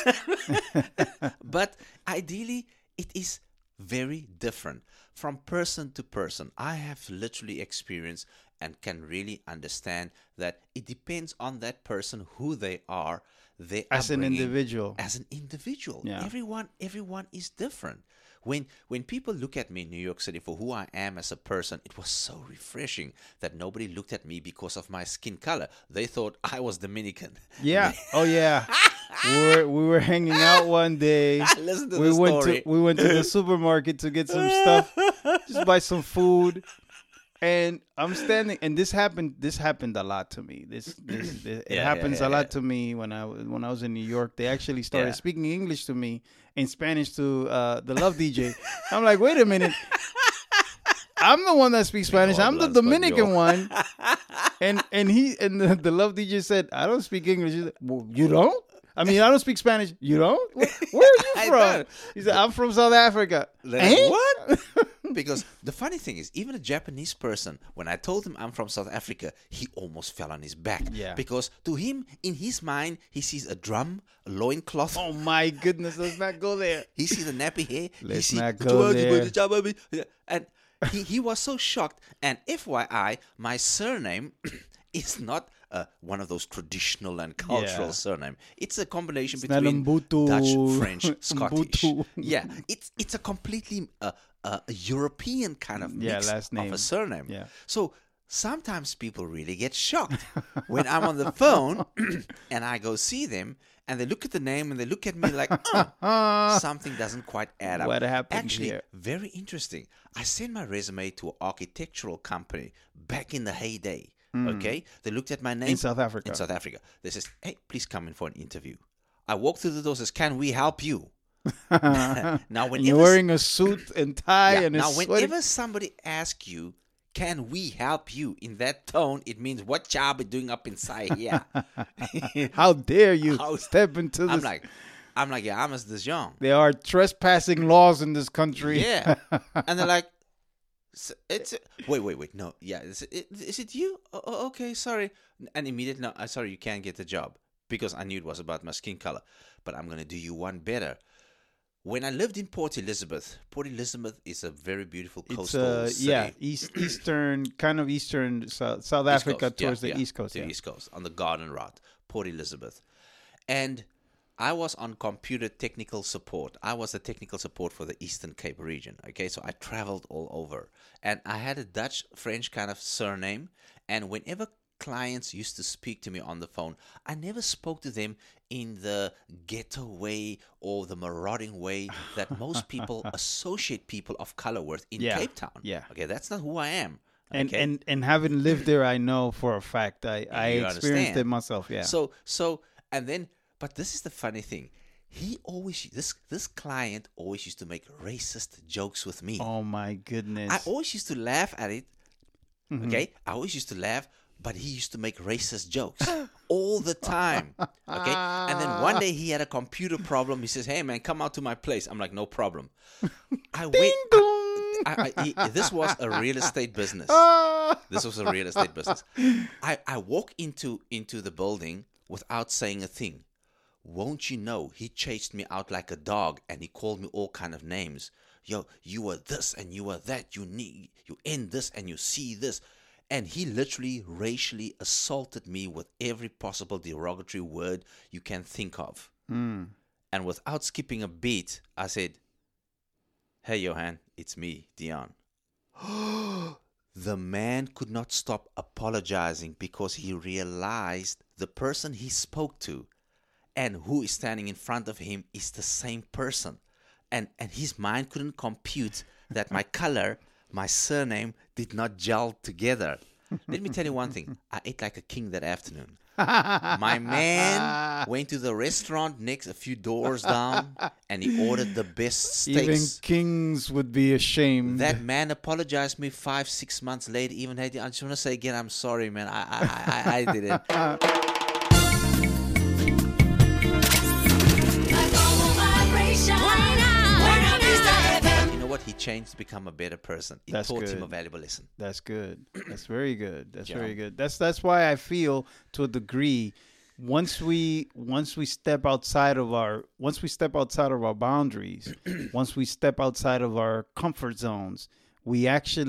But ideally, it is very different from person to person. I have literally experienced and can really understand that it depends on that person, who they are, as an individual. Yeah. Everyone is different. When people look at me in New York City for who I am as a person, it was so refreshing that nobody looked at me because of my skin color. They thought I was Dominican. Yeah. Oh yeah. We were hanging out one day. Listen to the story. We went to the supermarket to get some stuff, just buy some food. And I'm standing, and this happened a lot to me. It happens a lot to me when I was in New York. They actually started speaking English to me in Spanish to the Love DJ. I'm like, wait a minute, I'm the one that speaks Spanish. I'm the Dominican one, and the Love DJ said, I don't speak English. He said, well, you don't? I mean, I don't speak Spanish. You don't? Where are you from? He said, I'm from South Africa. What? Because the funny thing is, even a Japanese person, when I told him I'm from South Africa, he almost fell on his back. Yeah. Because to him, in his mind, he sees a drum, a loincloth. Oh my goodness, let's not go there. He sees a nappy hair. Let's not go there. And he was so shocked. And FYI, my surname is not one of those traditional and cultural surname. It's a combination between Dutch, French, Scottish. Yeah, it's a completely a European kind of mix last name. Of a surname. Yeah. So sometimes people really get shocked when I'm on the phone and I go see them and they look at the name and they look at me like, something doesn't quite add up. What happened Actually, here? Very interesting. I sent my resume to an architectural company back in the heyday. Okay, they looked at my name in South Africa. They says, "Hey, please come in for an interview." I walked through the door. Says, "Can we help you?" Now, when you're wearing a suit and tie, and now whenever somebody asks you, "Can we help you?" in that tone, it means what job are you doing up inside here? How dare you step into this? I'm like, yeah, I'm this young. There are trespassing laws in this country. Yeah, and they're like. It's wait no is it you? Okay, sorry. And immediately, no, sorry, you can't get the job because I knew it was about my skin color. But I'm gonna do you one better. When I lived in Port Elizabeth is a very beautiful coastal city. eastern South Africa towards the East Coast. East Coast on the Garden Route, Port Elizabeth, and I was on computer technical support. I was the technical support for the Eastern Cape region. Okay, so I traveled all over. And I had a Dutch-French kind of surname. And whenever clients used to speak to me on the phone, I never spoke to them in the ghetto way or the marauding way that most people associate people of color with in Cape Town. Yeah. Okay, that's not who I am. Okay? And having lived there, I know for a fact. I experienced it myself. Yeah. So and then, but this is the funny thing. He always this client always used to make racist jokes with me. Oh my goodness! I always used to laugh at it. Okay, I always used to laugh, but he used to make racist jokes all the time. Okay, and then one day he had a computer problem. He says, "Hey man, come out to my place." I'm like, "No problem." This was a real estate business. This was a real estate business. I walk into the building without saying a thing. Won't you know, he chased me out like a dog and he called me all kind of names. Yo, you were this and you were that. You end this and you see this. And he literally racially assaulted me with every possible derogatory word you can think of. And without skipping a beat, I said, "Hey, Johan, it's me, Dion." The man could not stop apologizing because he realized the person he spoke to and who is standing in front of him is the same person. And his mind couldn't compute that my color, my surname did not gel together. Let me tell you one thing. I ate like a king that afternoon. My man went to the restaurant next a few doors down and he ordered the best steaks. Even kings would be ashamed. That man apologized to me 5-6 months later. Even I just want to say again, I'm sorry, man. I did it. What he changed to become a better person. It taught him a valuable lesson. That's good. That's very good. That's very good. That's why I feel, to a degree, once we step outside of our boundaries, once we step outside of our comfort zones, we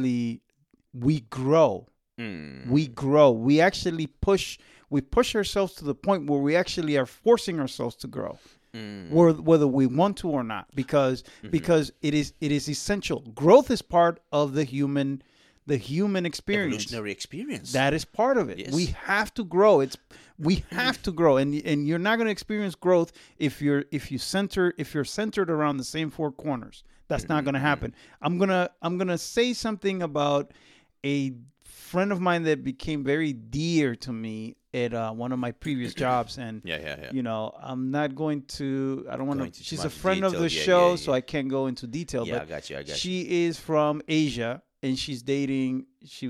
grow. We grow. We actually push ourselves to the point where we actually are forcing ourselves to grow. Whether we want to or not, because it is essential. Growth is part of the human experience. Evolutionary experience. That is part of it. Yes. We have to grow. We have to grow, and you're not going to experience growth if you're centered around the same four corners. That's not going to happen. I'm gonna say something about a friend of mine that became very dear to me at one of my previous jobs, and you know, I'm not going to. I don't want to. She's a friend of the show, so I can't go into detail. Yeah, but I got you. She is from Asia, and she's dating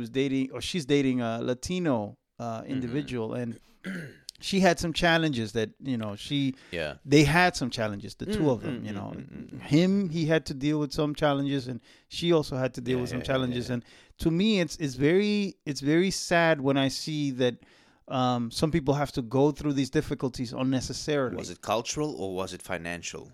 a Latino individual, and she had some challenges that, you know, they had some challenges, the two of them, you know. He had to deal with some challenges, and she also had to deal with some challenges. And to me, it's very sad when I see that some people have to go through these difficulties unnecessarily. Was it cultural or was it financial?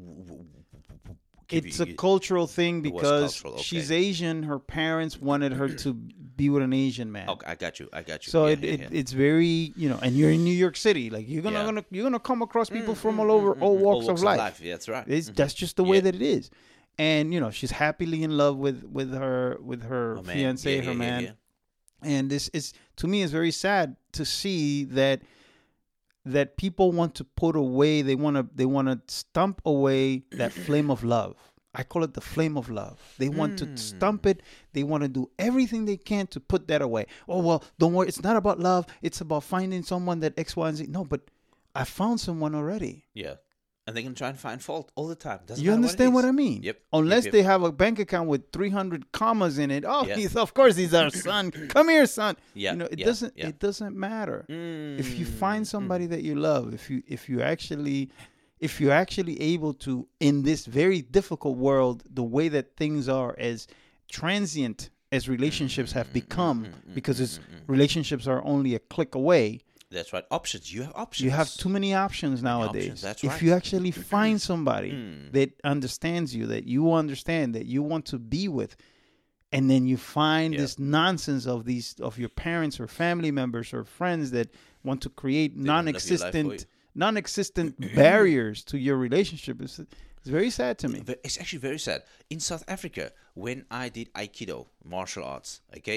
It's a cultural thing because she's Asian. Her parents wanted her to be with an Asian man. Okay, I got you. So it's very, you know, and you're in New York City, like you're gonna come across people from all walks of life. Yeah, that's right. That's just the way that it is. And you know, she's happily in love with her fiance, her man. Yeah. And this is, to me, is very sad to see that people want to put away, they want to stump away that flame of love. I call it the flame of love. They want to stump it. They want to do everything they can to put that away. Oh, well, don't worry. It's not about love. It's about finding someone that X, Y, and Z. No, but I found someone already. Yeah. And they can try and find fault all the time. You understand what I mean? Yep. Unless they have a bank account with 300 commas in it. Oh, of course he's our son. Come here, son. Yeah. You know, it doesn't matter. If you find somebody that you love, if you're actually able to, in this very difficult world, the way that things are, as transient as relationships have become, because relationships are only a click away. That's right. Options. You have options. You have too many options nowadays. That's right. If you actually find somebody that understands you, that you understand, that you want to be with, and then you find this nonsense of your parents or family members or friends that want to create non-existent barriers to your relationship, it's very sad to me. It's actually very sad. In South Africa, when I did Aikido, martial arts, okay,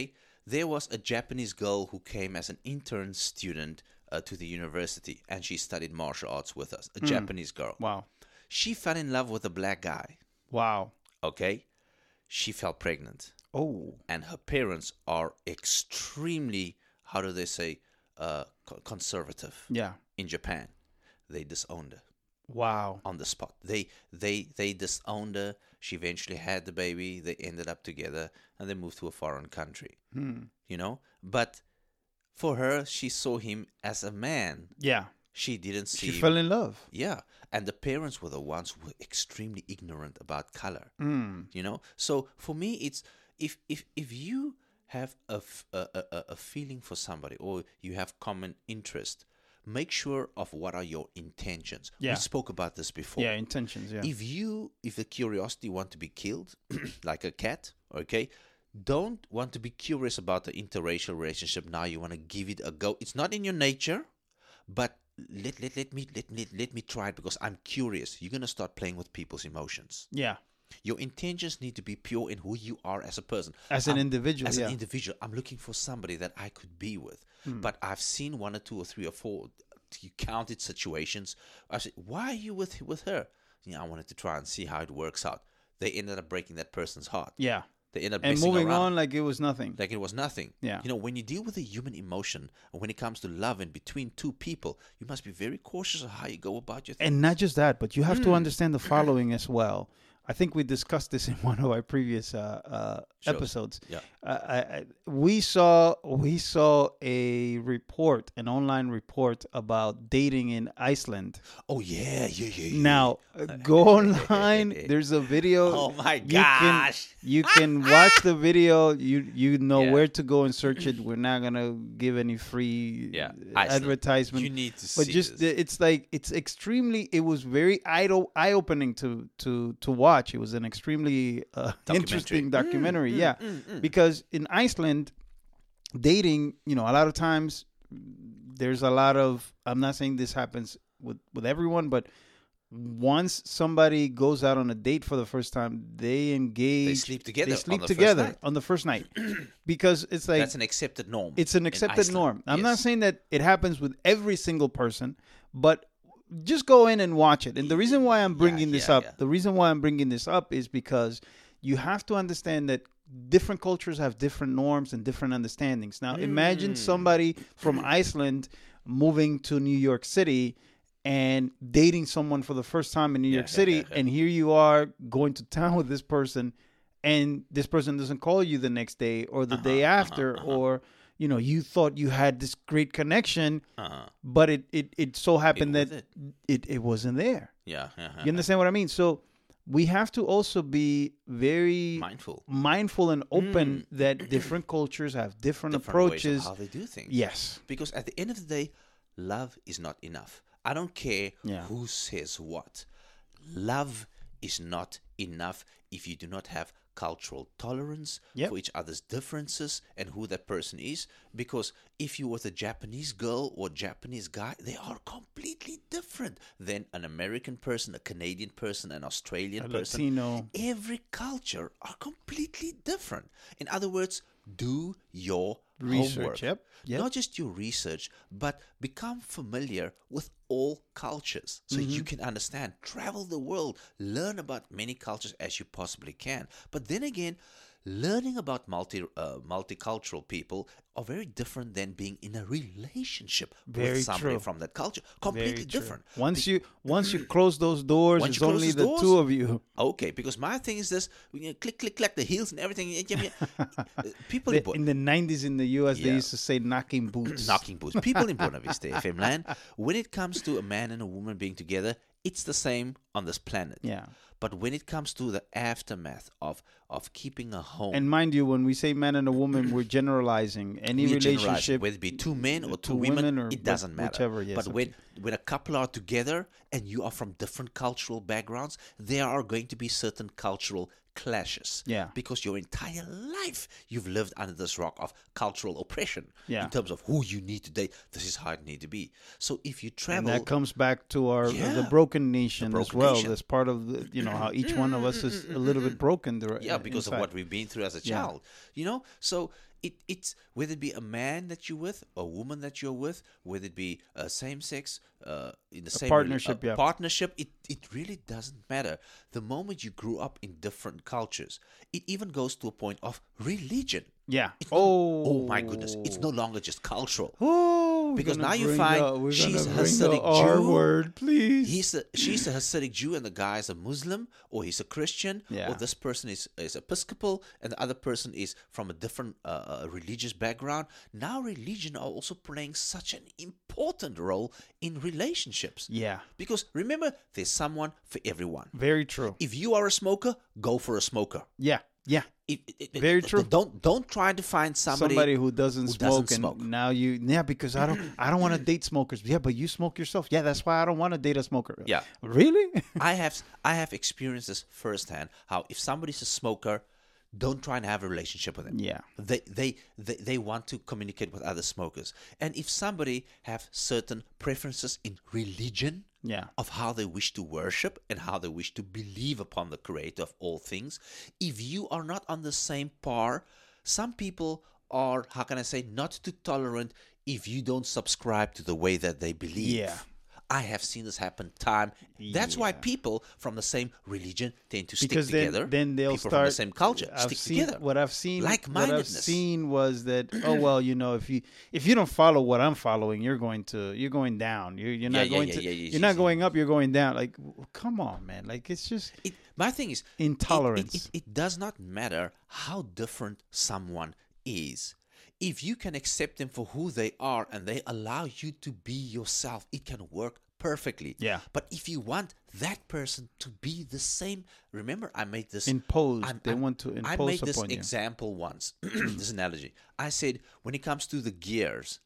there was a Japanese girl who came as an intern student to the university, and she studied martial arts with us. A Japanese girl. Wow. She fell in love with a black guy. Wow. Okay. She fell pregnant. Oh. And her parents are extremely, how do they say, conservative. Yeah. In Japan. They disowned her. Wow. On the spot. They disowned her. She eventually had the baby. They ended up together, and they moved to a foreign country. You know? But for her, she saw him as a man. Yeah. She didn't see She fell in love. Yeah. And the parents were the ones who were extremely ignorant about color. You know? So for me, it's if you have a feeling for somebody, or you have common interest, make sure of what are your intentions. Yeah. We spoke about this before. Yeah, intentions, yeah. If the curiosity want to be killed, like a cat, okay, don't want to be curious about the interracial relationship. Now you want to give it a go. It's not in your nature, but let me try it because I'm curious. You're gonna start playing with people's emotions. Yeah. Your intentions need to be pure in who you are as a person. As an individual. As an individual. I'm looking for somebody that I could be with. But I've seen 1 or 2 or 3 or 4, you counted situations. I said, why are you with her? I wanted to try and see how it works out. They ended up breaking that person's heart. Yeah. They ended up and moving on like it was nothing. Like it was nothing. Yeah. You know, when you deal with a human emotion, and when it comes to love and between two people, you must be very cautious of how you go about your things. And not just that, but you have to understand the following as well. I think we discussed this in one of our previous episodes. Yeah. We saw a report, an online report about dating in Iceland. Oh yeah. Now go online. There's a video. Oh my gosh! You can watch the video. You know where to go and search it. We're not gonna give any free advertisement. You need to but see just this. it's like it's extremely. It was very eye opening to watch. It was an extremely interesting documentary. Because in Iceland, dating, a lot of times there's a lot of, I'm not saying this happens with everyone, but once somebody goes out on a date for the first time, they engage. They sleep together. On the first night. Because it's like, that's an accepted norm. It's an accepted norm. I'm not saying that it happens with every single person, but just go in and watch it. And the reason why I'm bringing this up is because you have to understand that different cultures have different norms and different understandings. Now, imagine somebody from Iceland moving to New York City and dating someone for the first time in New York City, and here you are going to town with this person, and this person doesn't call you the next day or the day after, or you thought you had this great connection, but it so happened that it wasn't there. Yeah. You understand what I mean? So we have to also be very mindful and open that different cultures have different approaches. Ways of how they do things. Yes. Because at the end of the day, love is not enough. I don't care who says what. Love is not enough if you do not have cultural tolerance for each other's differences and who that person is. Because if you're with a Japanese girl or Japanese guy, they are completely different than an American person, a Canadian person, an Australian person. Latino. Every culture are completely different. In other words, do your research. Homework. Not just your research, but become familiar with all cultures so you can understand. Travel the world, learn about many cultures as you possibly can. But then again, learning about multicultural people are very different than being in a relationship with somebody from that culture. Completely different. Once you close those doors, it's only the two of you. Okay, because my thing is this: click, the heels and everything. People in the 90s in the U.S., they used to say knocking boots. Knocking boots. People in Buena Vista FM land, when it comes to a man and a woman being together, it's the same on this planet. Yeah. But when it comes to the aftermath of keeping a home, and mind you, when we say man and a woman, we're generalizing any relationship, whether it be two men or two women, or it doesn't matter. Whichever, yes, but when a couple are together and you are from different cultural backgrounds, there are going to be certain cultural clashes. Yeah. Because your entire life you've lived under this rock of cultural oppression. Yeah. In terms of who you need to date, this is how it need to be. So if you travel, and that comes back to our the broken nation as well. That's part of the, how each one of us is a little bit broken. Because of what we've been through as a child. So it's whether it be a man that you're with, a woman that you're with, whether it be same sex, in the same partnership, partnership, it really doesn't matter. The moment you grew up in different cultures, it even goes to a point of religion. Yeah. Oh my goodness, it's no longer just cultural. Oh, because now you find she's a Hasidic Jew. Word, please. She's a Hasidic Jew, and the guy is a Muslim, or he's a Christian, or this person is Episcopal, and the other person is from a different religious background. Now religion are also playing such an important role in relationships. Yeah. Because remember, there's someone for everyone. Very true. If you are a smoker, go for a smoker. Yeah. Yeah. Very true. Don't try to find somebody who doesn't smoke. Now because I don't want to date smokers. Yeah, but you smoke yourself. Yeah, that's why I don't want to date a smoker. Yeah. Really? I have experienced this firsthand. How if somebody's a smoker, don't try and have a relationship with them. Yeah. They want to communicate with other smokers. And if somebody have certain preferences in religion, of how they wish to worship and how they wish to believe upon the creator of all things, if you are not on the same par, some people are, how can I say, not too tolerant if you don't subscribe to the way that they believe. Yeah. I have seen this happen time. That's why people from the same religion tend to stick together. Then they'll people start from the same culture stick together. What I've seen like-mindedness. Was that if you don't follow what I'm following, you're going down. You're not going up. You're going down. Like, come on, man. Like, it's just my thing is intolerance. It does not matter how different someone is. If you can accept them for who they are and they allow you to be yourself, it can work perfectly. Yeah. But if you want that person to be the same, remember I made this they want to impose upon you. I made this example once, this analogy. I said when it comes to the gears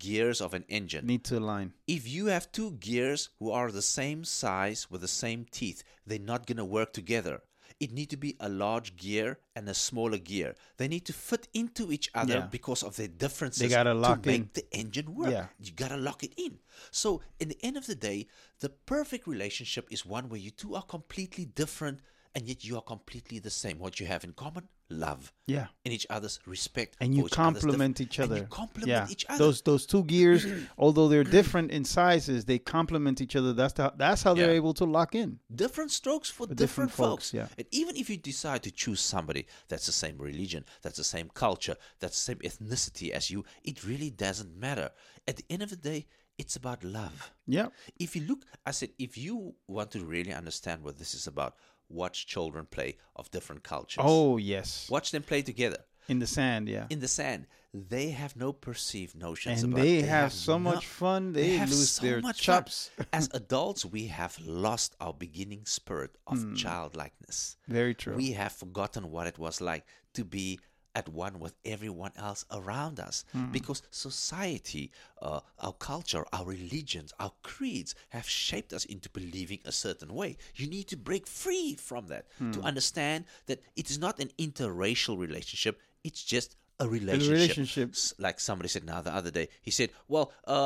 of an engine need to align. If you have two gears who are the same size with the same teeth, they're not going to work together. It needs to be a large gear and a smaller gear. They need to fit into each other because of their differences. They gotta lock to make the engine work. Yeah. You got to lock it in. So in the end of the day, the perfect relationship is one where you two are completely different and yet you are completely the same. What you have in common? Love. Yeah. And each other's respect. And you complement each other. And you complement each other. Those two gears, although they're different in sizes, they complement each other. That's how they're able to lock in. Different strokes for different folks. Yeah. And even if you decide to choose somebody that's the same religion, that's the same culture, that's the same ethnicity as you, it really doesn't matter. At the end of the day, it's about love. Yeah. If you look, I said, if you want to really understand what this is about, watch children play of different cultures. Oh, yes. Watch them play together. In the sand, yeah. In the sand. They have no perceived notions and about they have so much fun. They lose so their chops. As adults, we have lost our beginning spirit of childlikeness. Very true. We have forgotten what it was like to be at one with everyone else around us, because society, our culture, our religions, our creeds have shaped us into believing a certain way. You need to break free from that to understand that it is not an interracial relationship, it's just a relationship. Like somebody said now the other day, he said, well,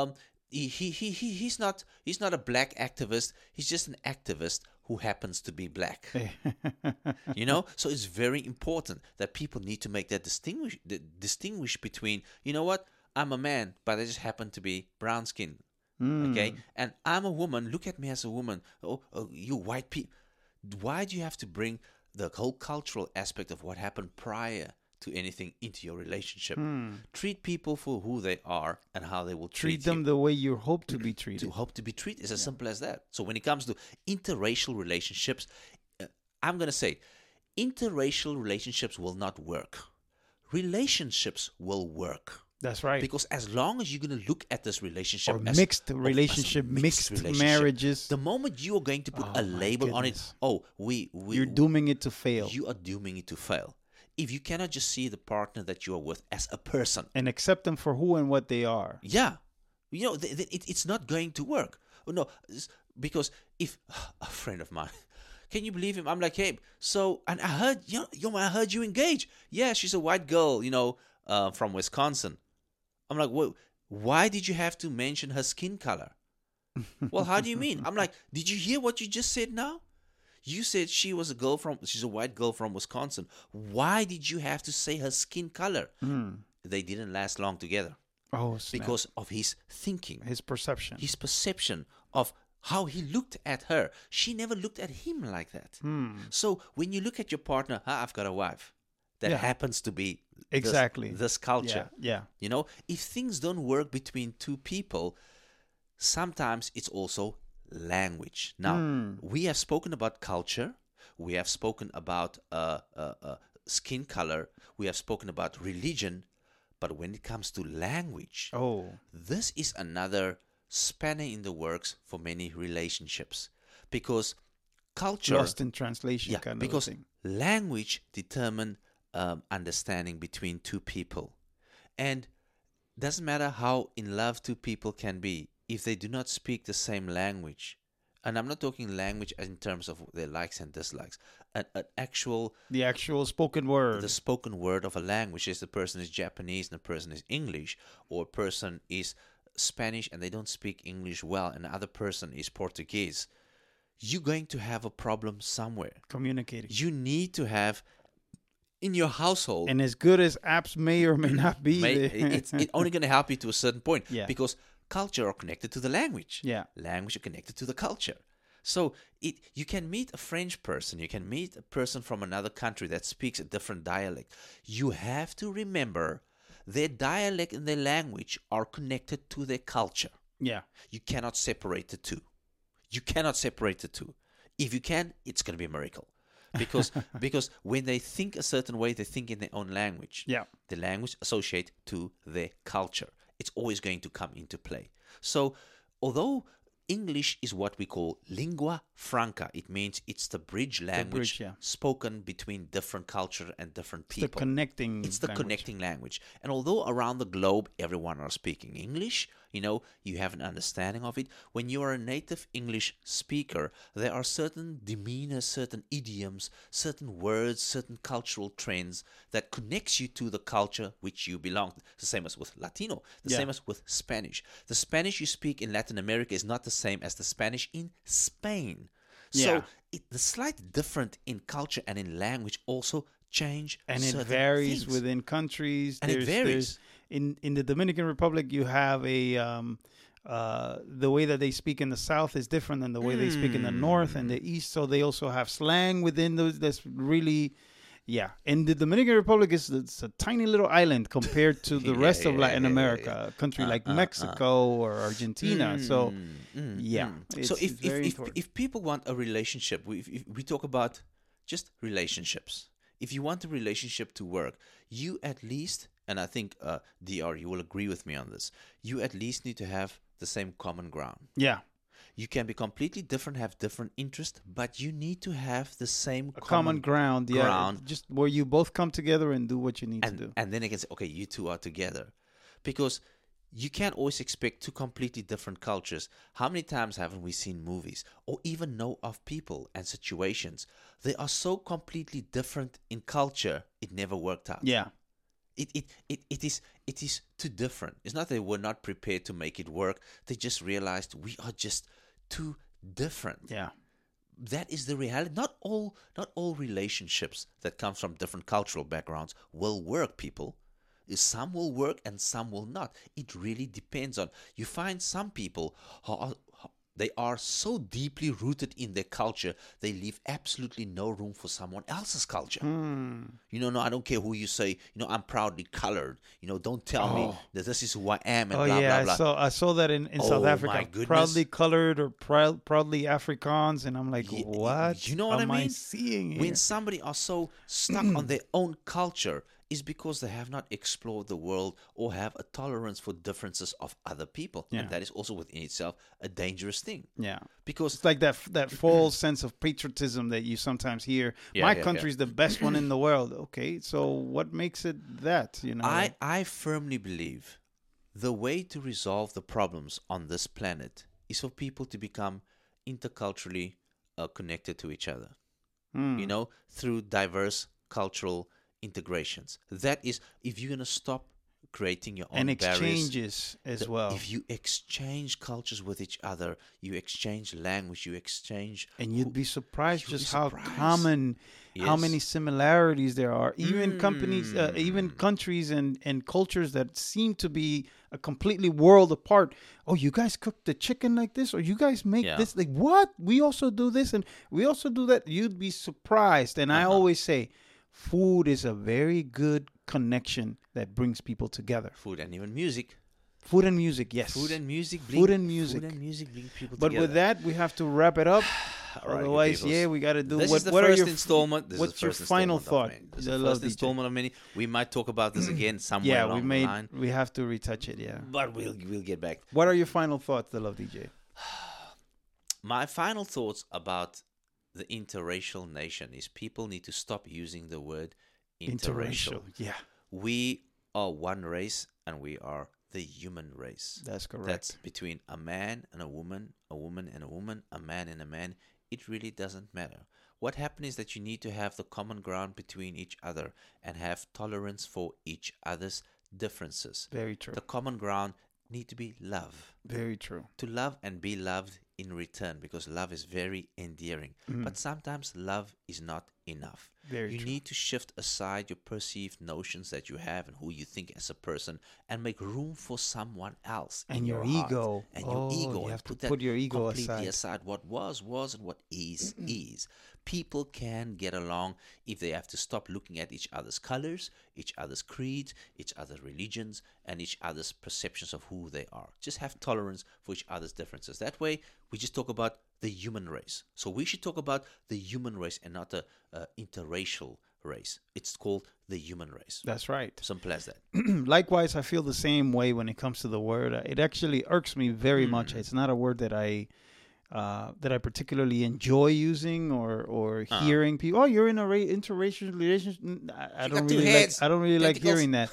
he's not a black activist, he's just an activist who happens to be black. So it's very important that people need to make that distinguish between, you know what, I'm a man, but I just happen to be brown skinned. Okay, and I'm a woman. Look at me as a woman. Oh, you white people. Why do you have to bring the whole cultural aspect of what happened prior to anything into your relationship? Treat people for who they are and how they will treat them the way you hope to be treated. To hope to be treated is as simple as that. So when it comes to interracial relationships, I'm going to say interracial relationships will not work. Relationships will work. That's right. Because as long as you're going to look at this relationship or as mixed marriages, the moment you are going to put a label on it, you're dooming it to fail. You are dooming it to fail. If you cannot just see the partner that you are with as a person and accept them for who and what they are, it's not going to work. No, because if a friend of mine, can you believe him? I'm like, hey, so, and I heard I heard you engaged. Yeah, she's a white girl, from Wisconsin. I'm like, why did you have to mention her skin color? Well, how do you mean? I'm like, did you hear what you just said now? You said she's a white girl from Wisconsin. Why did you have to say her skin color? they didn't last long together. Oh, snap. Because of his thinking, his perception of how he looked at her. She never looked at him like that. So when you look at your partner, I've got a wife that happens to be exactly this culture. Yeah. You know, if things don't work between two people, sometimes it's also language. Now, we have spoken about culture. We have spoken about skin color. We have spoken about religion. But when it comes to language, this is another spanner in the works for many relationships. Because culture... Lost in translation kind of thing. Language determines understanding between two people. And doesn't matter how in love two people can be, if they do not speak the same language, and I'm not talking language in terms of their likes and dislikes, the actual spoken word. The spoken word of a language is the person is Japanese and the person is English, or a person is Spanish and they don't speak English well, and the other person is Portuguese. You're going to have a problem somewhere. Communicating. You need to have in your household. And as good as apps may or may not be, it's only going to help you to a certain point. Yeah. Because culture are connected to the language. Yeah. Language are connected to the culture. So you can meet a French person, you can meet a person from another country that speaks a different dialect. You have to remember their dialect and their language are connected to their culture. Yeah. You cannot separate the two. You cannot separate the two. If you can, it's going to be a miracle. Because when they think a certain way, they think in their own language. Yeah. The language associate to their culture. It's always going to come into play. So although English is what we call lingua franca, it means it's the bridge language spoken between different culture and different people. It's the connecting language. And although around the globe everyone are speaking English, you have an understanding of it. When you are a native English speaker, there are certain demeanor, certain idioms, certain words, certain cultural trends that connects you to the culture which you belong to. The same as with Latino, the same as with Spanish. The Spanish you speak in Latin America is not the same as the Spanish in Spain. So the slight difference in culture and in language also change and it varies things. Within countries. And it varies. In the Dominican Republic, you have the way that they speak in the South is different than the way they speak in the North and the East. So they also have slang within those. That's really, And the Dominican Republic it's a tiny little island compared to the rest of Latin America, a country like Mexico or Argentina. So if people want a relationship, we talk about just relationships. If you want a relationship to work, you at least, and I think, DR, you will agree with me on this, you at least need to have the same common ground. Yeah. You can be completely different, have different interests, but you need to have the same common ground. Just where you both come together and do what you need to do. And then they can say, okay, you two are together. Because you can't always expect two completely different cultures. How many times haven't we seen movies or even know of people and situations? They are so completely different in culture, it never worked out. Yeah. It is too different. It's not that they were not prepared to make it work. They just realized we are just too different. Yeah. That is the reality. Not all relationships that come from different cultural backgrounds will work, people. Some will work and some will not. It really depends on. You find some people they are so deeply rooted in their culture, they leave absolutely no room for someone else's culture. No, I don't care who you say, I'm proudly colored. Don't tell me that this is who I am and blah, blah, blah. I saw that in South Africa. Proudly colored or proudly Afrikaans. And I'm like, what? You know what I mean? I seeing here? When somebody are so stuck on their own culture, is because they have not explored the world or have a tolerance for differences of other people. Yeah. And that is also within itself a dangerous thing. Yeah. Because it's like that false sense of patriotism that you sometimes hear. My country's the best one in the world. Okay, so what makes it that, I firmly believe the way to resolve the problems on this planet is for people to become interculturally connected to each other. Through diverse cultural integrations. That is, if you're going to stop creating your own and exchanges as well. If you exchange cultures with each other, you exchange language, you exchange, and you'd be surprised how common, how many similarities there are. Even even countries and cultures that seem to be a completely world apart. Oh, you guys cook the chicken like this, or you guys make this like what? We also do this and we also do that. You'd be surprised. And I always say, food is a very good connection that brings people together. Food and even music. Food and music, yes. Food and music bring people together. But with that, we have to wrap it up. Right, otherwise, we got to do. This is the first installment. What's your final thought? This is the first installment of many. We might talk about this again somewhere along the line. We have to retouch it, But we'll get back. What are your final thoughts, The Love DJ? My final thoughts about the interracial nation is people need to stop using the word interracial. Yeah. We are one race, and we are the human race. That's correct. That's between a man and a woman and a woman, a man and a man. It really doesn't matter. What happens is that you need to have the common ground between each other and have tolerance for each other's differences. Very true. The common ground need to be love. Very true. To love and be loved in return, because love is very endearing. But sometimes love is not enough. You need to shift aside your perceived notions that you have and who you think as a person, and make room for someone else. And your ego. And your ego. You have to put your ego completely aside. What was, and what is. People can get along if they have to stop looking at each other's colors, each other's creeds, each other's religions, and each other's perceptions of who they are. Just have tolerance for each other's differences. That way, we just talk about the human race. So we should talk about the human race and not the interracial race. It's called the human race. That's right. Simple as that. Likewise, I feel the same way when it comes to the word. It actually irks me very much. It's not a word that I particularly enjoy using or hearing people. Oh, you're in a interracial relationship. I don't really like hearing that.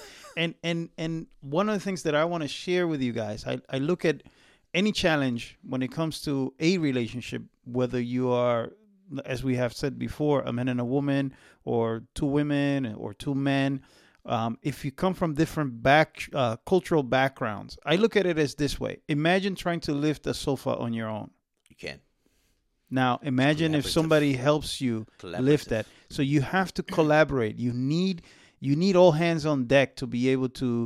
And one of the things that I want to share with you guys, I look at any challenge when it comes to a relationship, whether you are, as we have said before, a man and a woman, or two women, or two men. If you come from different cultural backgrounds, I look at it as this way. Imagine trying to lift a sofa on your own. You can. Now, imagine if somebody helps you lift that. So you have to collaborate. You need all hands on deck to be able to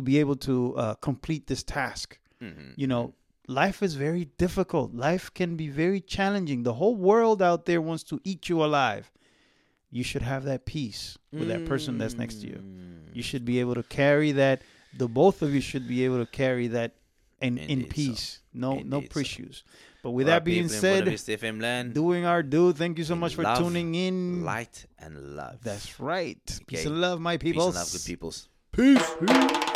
complete this task. You know, life is very difficult. Life can be very challenging. The whole world out there wants to eat you alive. You should have that peace with that person that's next to you. You should be able to carry that. The both of you should be able to carry that in peace. No issues. But with that being said, doing our due, thank you so much for tuning in. Light and love. That's right. Okay. Peace and love, my peoples. Peace and love, good peoples. Peace.